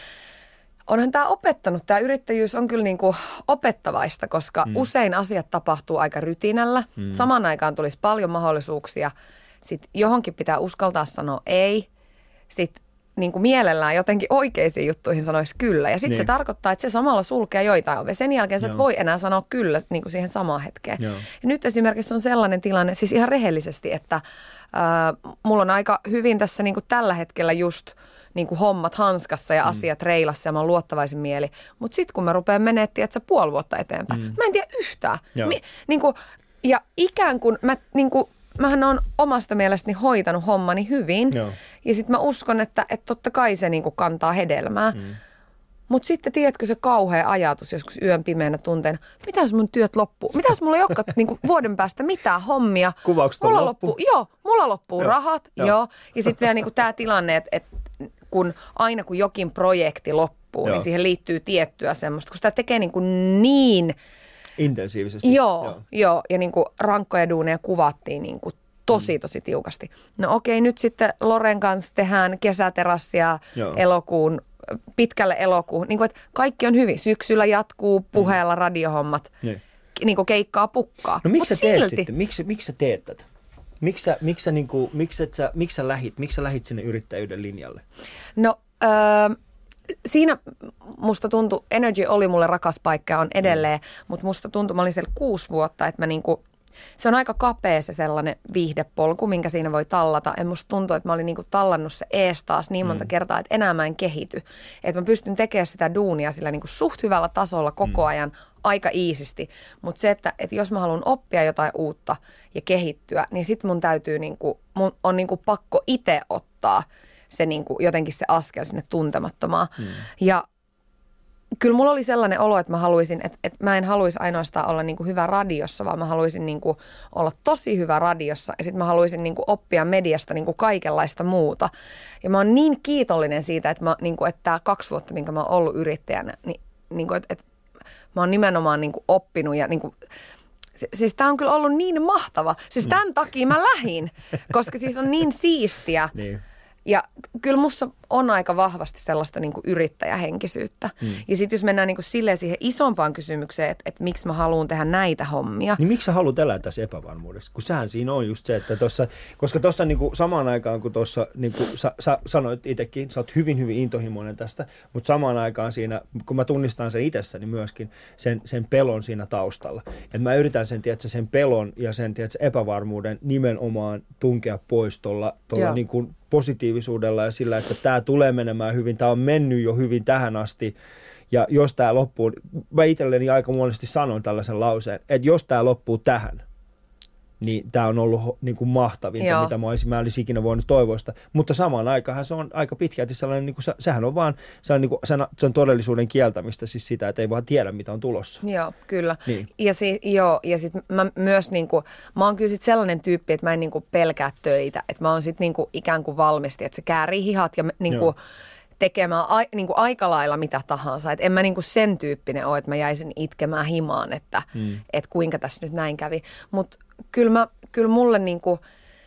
Onhan tämä opettanut, tämä yrittäjyys on kyllä niin kuin opettavaista, koska mm. usein asiat tapahtuu aika rytinällä. Mm. Samaan aikaan tulisi paljon mahdollisuuksia. Sitten johonkin pitää uskaltaa sanoa ei. Sitten niin kuin mielellään jotenkin oikeisiin juttuihin sanoisi kyllä. Ja sitten niin. se tarkoittaa, että se samalla sulkee joitain ovea. Sen jälkeen sä et voi enää sanoa kyllä niin kuin siihen samaan hetkeen. Joo. Ja nyt esimerkiksi on sellainen tilanne, siis ihan rehellisesti, että äh, mulla on aika hyvin tässä niin kuin tällä hetkellä just niin kuin hommat hanskassa ja asiat mm. reilassa ja mä oon luottavaisin mieli. Mutta sitten kun mä rupean menemään, tiedätkö, puoli vuotta eteenpäin, mm. mä en tiedä yhtään. Mi, niin kuin, ja ikään kuin, mä, niin kuin, mähän oon omasta mielestäni hoitanut hommani hyvin. Joo. Ja sitten mä uskon, että, että totta kai se niin kuin kantaa hedelmää. Mm. Mutta sitten tiedätkö se kauhea ajatus joskus yön pimeänä tunteena, mitä jos mun työt loppuu? Mitä jos mulla ei olekaan niinku vuoden päästä mitään hommia? Kuvaukset mulla on loppuu, Joo, mulla loppuu joo, rahat. joo. Joo. Ja sitten vielä niinku tämä tilanne, että et kun aina kun jokin projekti loppuu, joo. niin siihen liittyy tiettyä semmoista, kun sitä tekee niinku niin... Intensiivisesti. Joo, joo. joo. Ja niinku rankkoja duuneja kuvattiin niinku tosi, tosi tiukasti. No okei, nyt sitten Loren kanssa tehdään kesäterassia joo. elokuun, pitkälle elokuun. Niin kuin, että kaikki on hyvin. Syksyllä jatkuu puheella mm. radiohommat. Niin. Niin kuin keikkaa pukkaa. No miksi Mut sä teet silti. sitten? Miksi, miksi sä teet tätä? Miksi sä, miksi sä, niin kuin, miksi et sä, miksi sä lähit? Miksi sä lähit sinne yrittäjyyden linjalle? No öö, siinä musta tuntui, Energy oli mulle rakas paikka ja on edelleen, mm. mutta musta tuntui, mä olin siellä kuusi vuotta, että mä niinku, se on aika kapea se sellainen viihdepolku, minkä siinä voi tallata. Ja musta tuntuu, että mä olin niinku tallannut se ees taas niin monta mm. kertaa, että enää mä en kehity. Että mä pystyn tekemään sitä duunia sillä niinku suht hyvällä tasolla koko mm. ajan aika iisisti. Mutta se, että, että jos mä haluan oppia jotain uutta ja kehittyä, niin sit mun täytyy, niinku, mun on niinku pakko itse ottaa se niinku, jotenkin se askel sinne tuntemattomaan. Mm. Ja kyllä mulla oli sellainen olo, että mä haluaisin, että, että mä en haluaisi ainoastaan olla niin kuin hyvä radiossa, vaan mä haluaisin niin kuin olla tosi hyvä radiossa ja sitten mä haluaisin niin kuin oppia mediasta niin kuin kaikenlaista muuta. Ja mä oon niin kiitollinen siitä, että, mä, niin kuin, että tämä kaksi vuotta, minkä mä oon ollut yrittäjänä, niin, niin kuin, että, että mä oon nimenomaan niin kuin oppinut ja niin kuin, siis tää on kyllä ollut niin mahtava. Siis tämän takia mä lähin, koska siis on niin siistiä. Niin. Ja kyllä musta on aika vahvasti sellaista niin kuin yrittäjähenkisyyttä. Mm. Ja sitten jos mennään niin kuin silleen siihen isompaan kysymykseen, että, että miksi mä haluan tehdä näitä hommia. Niin miksi sä haluat elää tässä epävarmuudessa? Kun sehän siinä on just se, että tossa, koska tuossa niin kuin samaan aikaan, kun tuossa niin kuin sä, sä sanoit itsekin, sä oot hyvin, hyvin intohimoinen tästä, mutta samaan aikaan siinä, kun mä tunnistan sen itsessäni myöskin, sen, sen pelon siinä taustalla. Että mä yritän sen, tiedätkö, sen pelon ja sen tiedätkö, epävarmuuden nimenomaan tunkea pois tuolla niin kuin positiivisuudella ja sillä, että tämä tulee menemään hyvin, tämä on mennyt jo hyvin tähän asti ja jos tämä loppuu, mä itselleni aika monesti sanon tällaisen lauseen, että jos tämä loppuu tähän, niin tämä on ollut niin kuin mahtavinta, Joo. mitä mä olisin, mä olisin ikinä voinut toivoa sitä. Mutta samaan aikaan se on aika pitkälti sellainen, niin kuin, sehän on vaan, se on, niin kuin, se on todellisuuden kieltämistä, siis sitä, että ei vaan tiedä, mitä on tulossa. Joo, kyllä. Niin. Ja, si, joo, ja sitten mä myös, niin kuin, mä oon kyllä sit sellainen tyyppi, että mä en niin kuin pelkää töitä, että mä oon sitten niin kuin ikään kuin valmisti, että se käärii hihat ja niin kuin, tekemään a, niin kuin aika lailla mitä tahansa. Et en mä niin kuin sen tyyppinen ole, että mä jäisin itkemään himaan, että mm. et kuinka tässä nyt näin kävi. Mutta kyllä, mä, kyllä mulle niin kuin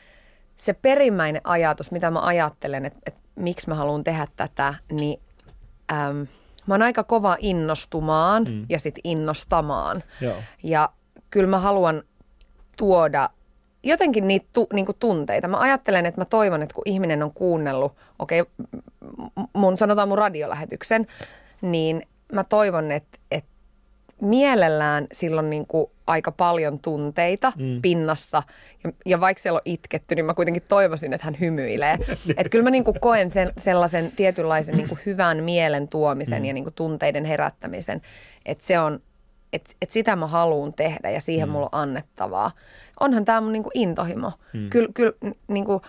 se perimmäinen ajatus, mitä mä ajattelen, että, että miksi mä haluan tehdä tätä, niin äm, mä oon aika kova innostumaan mm. ja sitten innostamaan. Joo. Ja kyllä mä haluan tuoda jotenkin niitä tu, niinku tunteita. Mä ajattelen, että mä toivon, että kun ihminen on kuunnellut, okei, okay, mun, sanotaan mun radiolähetyksen, niin mä toivon, että, että mielellään silloin niinku aika paljon tunteita mm. pinnassa. Ja, ja vaikka siellä on itketty, niin mä kuitenkin toivoisin, että hän hymyilee. Että kyllä mä niinku koen sen, sellaisen tietynlaisen niinku hyvän mielen tuomisen mm. ja niinku tunteiden herättämisen, että se on, että et sitä mä haluan tehdä ja siihen mm. mulla on annettavaa. Onhan tämä mun niinku intohimo. Mm. Kyllä, kyllä, niinku,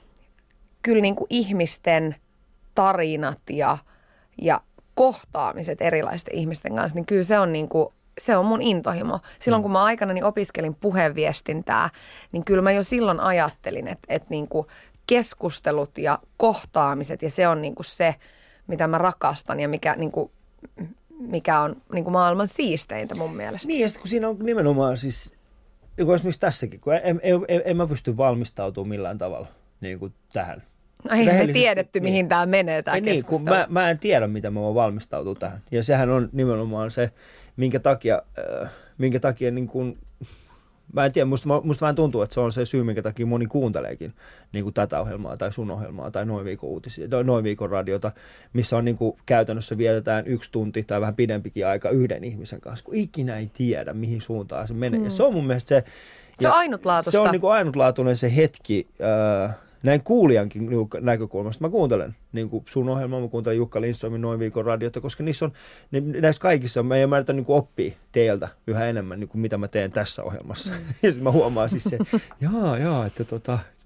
kyllä niinku ihmisten tarinat ja, ja kohtaamiset erilaisten ihmisten kanssa, niin kyllä se on, niinku, se on mun intohimo. Silloin mm. kun mä aikanani opiskelin puheenviestintää, niin kyllä mä jo silloin ajattelin, että, että niinku keskustelut ja kohtaamiset ja se on niinku se, mitä mä rakastan ja mikä, niinku, mikä on niinku maailman siisteintä mun mielestä. Niin ja sitten kun siinä on nimenomaan siis... Niin esimerkiksi tässäkin, kun en, en, en, en mä pysty valmistautumaan millään tavalla niin kuin tähän. No ei me tiedetty, niin. mihin tämä menee tämä niin, kun mä, mä en tiedä, mitä mä voin valmistautua tähän. Ja sehän on nimenomaan se, minkä takia, äh, minkä takia niin kuin, mä en tiedä, musta, musta vähän tuntuu, että se on se syy, minkä takia moni kuunteleekin niin kuin tätä ohjelmaa tai sun ohjelmaa tai Noin viikon uutisia, Noin viikon radiota, missä on niin kuin käytännössä vietetään yksi tunti tai vähän pidempikin aika yhden ihmisen kanssa, kun ikinä ei tiedä, mihin suuntaan se menee. Hmm. Ja se on mun mielestä se... Se on ainutlaatuista. Se on niin kuin ainutlaatuinen se hetki... Äh, näin kuulijankin näkökulmasta. Mä kuuntelen niin kuin sun ohjelmaa, mä kuuntelen Jukka Lindströmin Noin viikon radiota, koska niissä on, näissä kaikissa mä ymmärrän niin kuin oppia teiltä yhä enemmän, niin kuin mitä mä teen tässä ohjelmassa. Mm. Ja sitten mä huomaan siis se, jaa, jaa, että tota,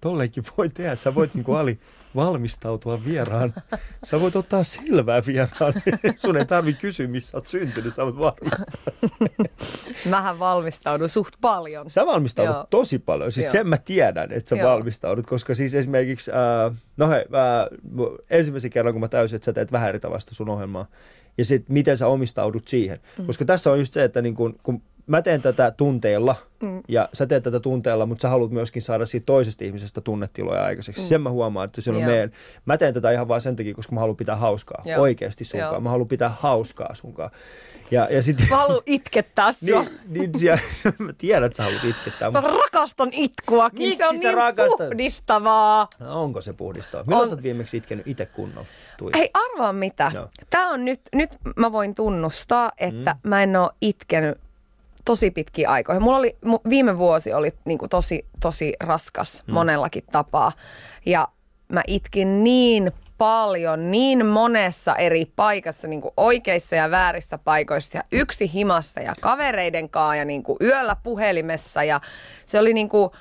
tolleenkin voi tehdä. Sä voit niinku ali valmistautua vieraan. Sä voit ottaa selvää vieraan. Sun ei tarvitse kysyä, missä sä oot syntynyt. Sä voit varmistaa sen. Mähän valmistaudun suht paljon. Sä valmistaudut Joo. tosi paljon. Siis Joo. sen mä tiedän, että sä Joo. valmistaudut. Koska siis esimerkiksi, äh, no hei, äh, ensimmäisen kerran kun mä täysin, että sä teet vähän eri tavasta sun ohjelmaa. Ja sitten miten sä omistaudut siihen. Mm. Koska tässä on just se, että niin kun, kun mä teen tätä tunteella mm. ja sä teet tätä tunteella, mutta sä haluat myöskin saada siitä toisesta ihmisestä tunnetiloja aikaiseksi. Mm. Sen mä huomaan, että se on meidän. Mä teen tätä ihan vaan sen takia, koska mä haluan pitää hauskaa. Joo. Oikeasti sunkaan. Joo. Mä haluan pitää hauskaa sunkaan. Ja, ja sit, mä haluan itkettää sua. niin, niin, mä tiedän, että sä haluat itkettää. Mä rakastan itkuakin. Miksi se on niin rakastat? Puhdistavaa. No, onko se puhdistavaa? Milloin sä oot viimeksi itkenyt itse kunnolla? Tuissa? Hei, arvaa mitä. No. Tää on nyt, nyt mä voin tunnustaa, että mm. mä en oo itkenyt tosi pitkiä aikoja. Mulla oli, viime vuosi oli niinku tosi, tosi raskas mm. monellakin tapaa. Ja mä itkin niin paljon, niin monessa eri paikassa, niin kuin oikeissa ja väärissä paikoissa ja yksi himassa ja kavereiden kanssa ja niin kuin yöllä puhelimessa ja se oli niin kuin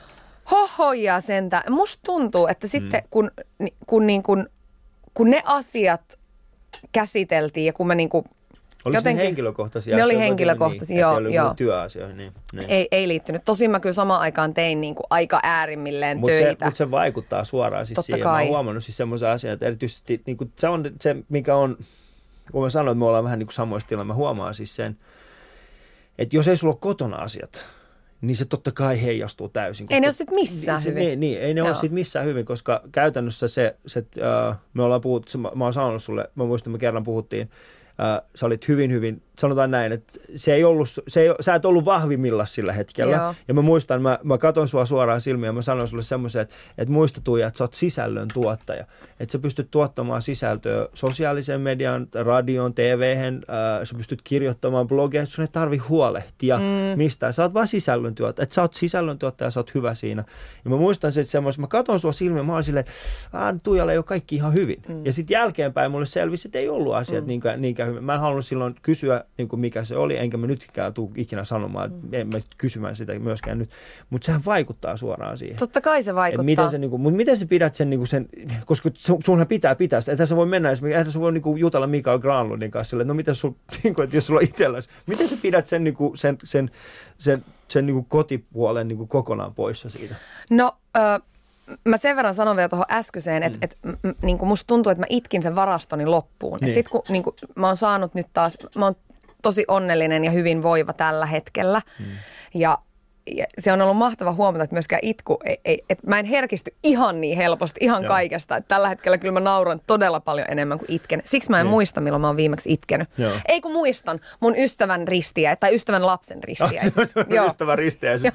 hohoja sentä. Musta tuntuu, että sitten mm. kun, kun, niin kuin, kun ne asiat käsiteltiin ja kun mä niin kuin Oliko jotenkin, ne henkilökohtaisia asioita? Ne oli henkilökohtaisia, niin, joo. Ei joo. työasioihin. Niin, niin. Ei, ei liittynyt. Tosin mä kyllä samaan aikaan tein niin kuin aika äärimmilleen mut töitä. Mutta se vaikuttaa suoraan siis siihen. Kai. Mä oon huomannut siis semmoisia asioita, että erityisesti niin kuin se on se, mikä on, kun mä sanoin, että me ollaan vähän niin kuin samoissa tilanteissa, mä huomaan siis sen, että jos ei sulla ole kotona asiat, niin se totta kai heijastuu täysin. Ei ne ole sitten missään se, hyvin. Niin, niin, ei ne Joo. ole sitten missään hyvin, koska käytännössä se, se uh, me ollaan puhuttu, mä, mä oon sanonut sulle, mä muistan, me kerran puhuttiin, Uh, sä olit hyvin, hyvin, sanotaan näin, että se ei ollut, se ei, sä et ollut vahvimmillaan sillä hetkellä. Joo. Ja mä muistan, mä, mä katon sua suoraan silmiä ja mä sanoin sulle semmoisen, että, että muista Tuija, että sä oot sisällön tuottaja. Että sä pystyt tuottamaan sisältöä sosiaalisen median, radion, T V:hen, uh, sä pystyt kirjoittamaan blogeja, että sun ei tarvi huolehtia mm. mistään. Sä oot vaan sisällön tuottaja, että sä oot sisällön tuottaja ja sä oot hyvä siinä. Ja mä muistan se, että semmoisen, mä katon sua silmiä, mä olin silleen, että Tuijalla ei ole kaikki ihan hyvin. Mm. Ja sitten jälkeenpäin mulle selvisi, että ei ollut asiat mm. niinkään, niinkään hyvin. Mä en halunnut silloin kysyä, niin kuin mikä se oli, enkä mä nytkään tule ikinä sanomaan, että en mä kysymään sitä myöskään nyt. Mutta sehän vaikuttaa suoraan siihen. Totta kai se vaikuttaa. Miten se, niin kuin, mutta miten sä pidät sen, niin kuin sen koska sunhan pitää pitää sitä. Ethän sä voi mennä, ethän sä voi niin kuin jutella Mikael Granlundin kanssa sille, että no miten sul, niin kuin, että jos sulla on itselläsi, miten sä pidät sen, niin kuin, sen, sen, sen, sen niin kuin kotipuolen niin kuin kokonaan poissa siitä? No, äh... Mä sen verran sanon vielä tuohon äskeiseen, että mm. et, m- niinku musta tuntuu, että mä itkin sen varastoni loppuun. Niin. Et sit kun niinku, mä oon saanut nyt taas, mä oon tosi onnellinen ja hyvinvoiva tällä hetkellä. Mm. Ja, ja se on ollut mahtava huomata, että myöskään itku, ei, ei, että mä en herkisty ihan niin helposti, ihan Joo. kaikesta. Että tällä hetkellä kyllä mä nauran todella paljon enemmän kuin itken. Siksi mä en niin. muista, milloin mä oon viimeksi itkenyt. Joo. Ei kun muistan mun ystävän ristiä tai ystävän lapsen ristiäiset. Ah, se on ystävän ristiäiset.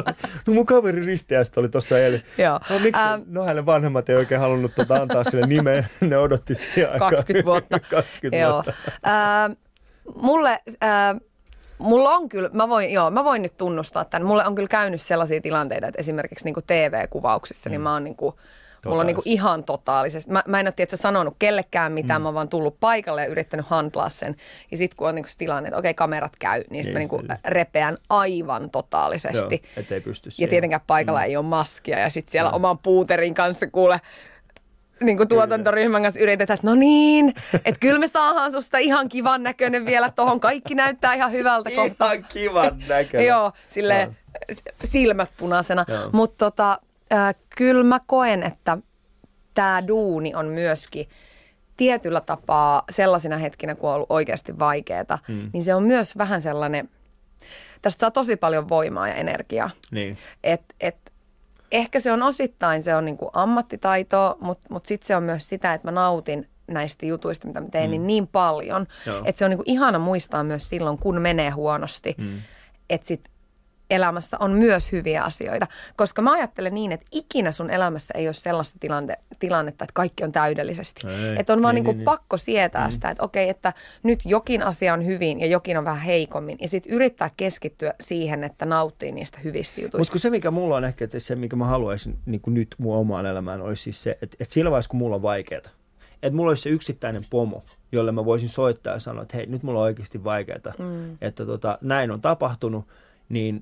No mun kaverin ristiäiset oli tuossa eilen. Joo. No miksi? Ähm, no hänen vanhemmat ei oikein halunnut tuota antaa sille nimeä. Ne odotti siihen aikaan. kaksikymmentä vuotta. kaksikymmentä Joo. vuotta. Äh, mulle... Äh, Mulla on kyllä, mä voin, joo, mä voin nyt tunnustaa tämän. Mulle on kyllä käynyt sellaisia tilanteita, että esimerkiksi niinku T V-kuvauksissa, mm. niin mä oon niinku, mulla on niinku ihan totaalisesti. Mä, mä en ole tietysti sanonut kellekään mitään, mm. mä oon vaan tullut paikalle ja yrittänyt handlaa sen. Ja sit kun on niinku se tilanne, että okei, kamerat käy, niin sit mä niinku repeän aivan totaalisesti. Joo, ettei pysty siihen. Ja tietenkään paikalla mm. ei ole maskia ja sit siellä mm. oman puuterin kanssa kuule... Niin kuin tuotantoryhmän kanssa yritetään, että no niin, että kyllä me saadaan susta ihan kivan näköinen vielä tohon. Kaikki näyttää ihan hyvältä kohta. Ihan kivan näköinen. Joo, silleen silmät punaisena. Mutta tota, äh, kyllä mä koen, että tämä duuni on myöskin tietyllä tapaa sellaisina hetkinä, kun on ollut oikeasti vaikeaa, mm. niin se on myös vähän sellainen, tästä saa tosi paljon voimaa ja energiaa. Niin. Että et, ehkä se on osittain se on niinku ammattitaitoa, mutta mut sitten se on myös sitä, että mä nautin näistä jutuista, mitä mä teen, mm. niin, niin paljon. Että se on niinku ihana muistaa myös silloin, kun menee huonosti, mm. että sit elämässä on myös hyviä asioita. Koska mä ajattelen niin, että ikinä sun elämässä ei ole sellaista tilante, tilannetta, että kaikki on täydellisesti. Että on vaan niin, niinku niin, pakko sietää niin. sitä, että okei, että nyt jokin asia on hyvin ja jokin on vähän heikommin. Ja sitten yrittää keskittyä siihen, että nauttii niistä hyvistä jutuista. Mutta se, mikä mulla on ehkä, että se, mikä mä haluaisin niin kuin nyt mun omaan elämään, olisi siis se, että, että sillä vaiheessa, kun mulla on vaikeaa, että mulla olisi se yksittäinen pomo, jolle mä voisin soittaa ja sanoa, että hei, nyt mulla on oikeasti vaikeaa, mm. että tota, näin on tapahtunut, niin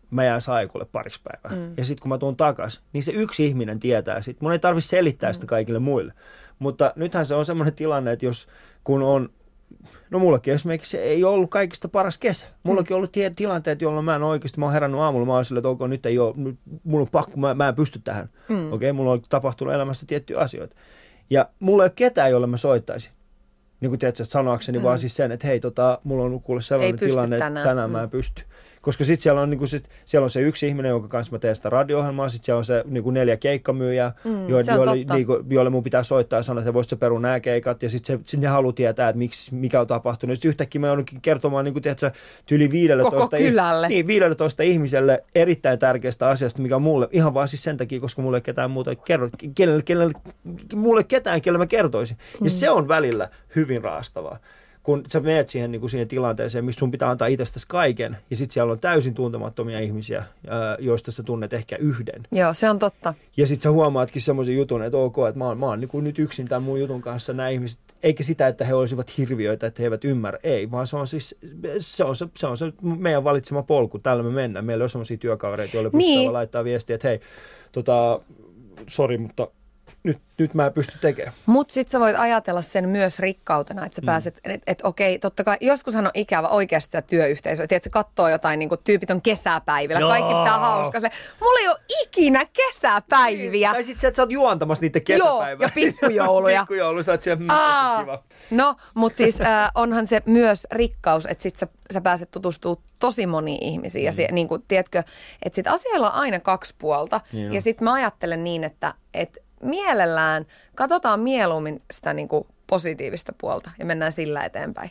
mä jään saikulle pariksi päivää. Mm. Ja sitten kun mä tuun takas, niin se yksi ihminen tietää sit. Mun ei tarvitse selittää sitä kaikille muille. Mutta nythän se on semmoinen tilanne, että jos kun on, no mullakin esimerkiksi ei ollut kaikista paras kesä. Mullakin on ollut tie- tilanteet, jolloin mä en oikeasti, mä oon herännyt aamulla, mä oon silleen, että ok, nyt ei ole, nyt, mulla on pakko, mä, mä en pysty tähän. Mm. Okei, okay? Mulla on tapahtunut elämässä tiettyjä asioita. Ja mulla ei ole ketään, jolle mä soittaisin. Niin kuin tiedätkö, että sanoakseni mm. vaan siis sen, että hei, tota, mulla on kuule sellainen tilanne, tänään. että tänään mm. mä en pysty. Koska sitten siellä on, niin sit, siellä on se yksi ihminen, jonka kanssa mä teen sitä radio-ohjelmaa, sitten siellä on se niin neljä keikkamyyjää, mm, joille, joille, niin kuin, joille mun pitää soittaa ja sanoa, että voisit sä perua nämä keikat, ja sitten sit ne haluaa tietää, että miksi, mikä on tapahtunut. Sitten yhtäkkiä mä joudunkin kertomaan niin kuin, tiedätkö, yli viisitoista, niin, viisitoista ihmiselle erittäin tärkeästä asiasta, mikä on mulle, ihan vaan siis sen takia, koska mulle ei ketään muuta kerro, kenelle, kenelle, mulle ei ketään, kelle mä kertoisin. Mm. Ja se on välillä hyvin raastavaa. Kun sä menet siihen, niin kuin siihen tilanteeseen, missä sun pitää antaa itsestäsi kaiken, ja sitten siellä on täysin tuntemattomia ihmisiä, ää, joista sä tunnet ehkä yhden. Joo, se on totta. Ja sitten sä huomaatkin semmoisen jutun, että ok, että mä oon, mä oon niin kuin nyt yksin tämän mun jutun kanssa nämä ihmiset, eikä sitä, että he olisivat hirviöitä, että he eivät ymmärrä, ei, vaan se on siis, se on se, se, on se meidän valitsema polku, täällä me mennään. Meillä on semmoisia työkavereita, joille pystytään niin. laittaa viestiä, että hei, tota, sori, mutta... Nyt, nyt mä en pysty tekemään. Mutta sitten sä voit ajatella sen myös rikkautena, että sä mm. pääset, että et, okei, totta kai, joskushan on ikävä oikeasti sitä työyhteisöä. Tiedätkö, katsoo jotain, niin kuin tyypit on kesäpäivillä, Joo. kaikki pitää hauskaa. Se, mulla ei ole ikinä kesäpäiviä. Tai sitten sä, että sä oot juontamassa niitä kesäpäivää. Joo, ja pikkujouluja. Pikkujoulu, sä oot siellä, mm, kiva. No, mutta siis äh, onhan se myös rikkaus, että sit sä, sä pääset tutustumaan tosi moniin ihmisiin. Mm. Ja se, niin kuin, tiedätkö, että sit asialla on aina kaksi puolta. Niin ja sitten mä ajattelen niin, että et, mielellään, katsotaan mieluummin sitä niin kuin positiivista puolta ja mennään sillä eteenpäin.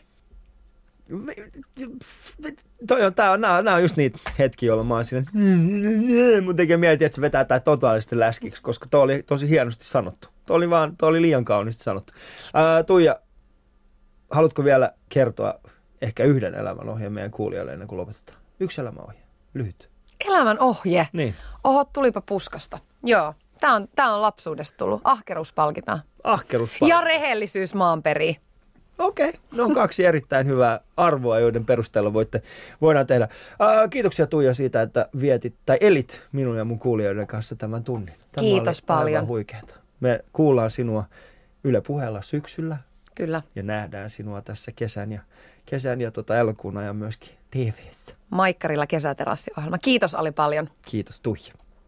Toi on, tää on, nää, nää on just niitä hetkiä, jolloin mä oon siinä, mun tekee mieli, että se vetää tää totaalisesti läskiksi, koska toi oli tosi hienosti sanottu. Toi oli, vaan, toi oli liian kauniisti sanottu. Ää, Tuija, haluatko vielä kertoa ehkä yhden elämän ohjeen meidän kuulijoille ennen kuin lopetetaan? Yksi elämänohje, lyhyt. Elämän ohje? Niin. Oho, tulipa puskasta. Joo. Tämä on, tämä on lapsuudesta tullut. Ahkeruus palkitaan. Ahkeruus palkitaan. Ja rehellisyys maanperiin. Okei, okay. Ne on kaksi erittäin hyvää arvoa, joiden perusteella voitte, voidaan tehdä. Ää, kiitoksia Tuija siitä, että vietit tai elit minun ja mun kuulijoiden kanssa tämän tunnin. Tämä Kiitos oli paljon. Aivan huikeeta. Me kuullaan sinua Yle Puheella syksyllä. Kyllä. Ja nähdään sinua tässä kesän ja, kesän ja tota elokuun ajan myöskin T V:ssä. Maikkarilla kesäterassiohjelma. Kiitos Ali paljon. Kiitos Tuija.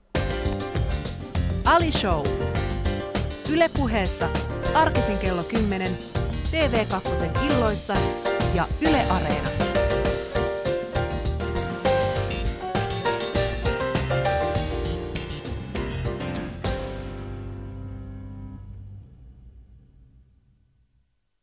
Ali Show. Yle Puheessa arkisin kello kymmenen, T V kaksi illoissa ja Yle Areenassa.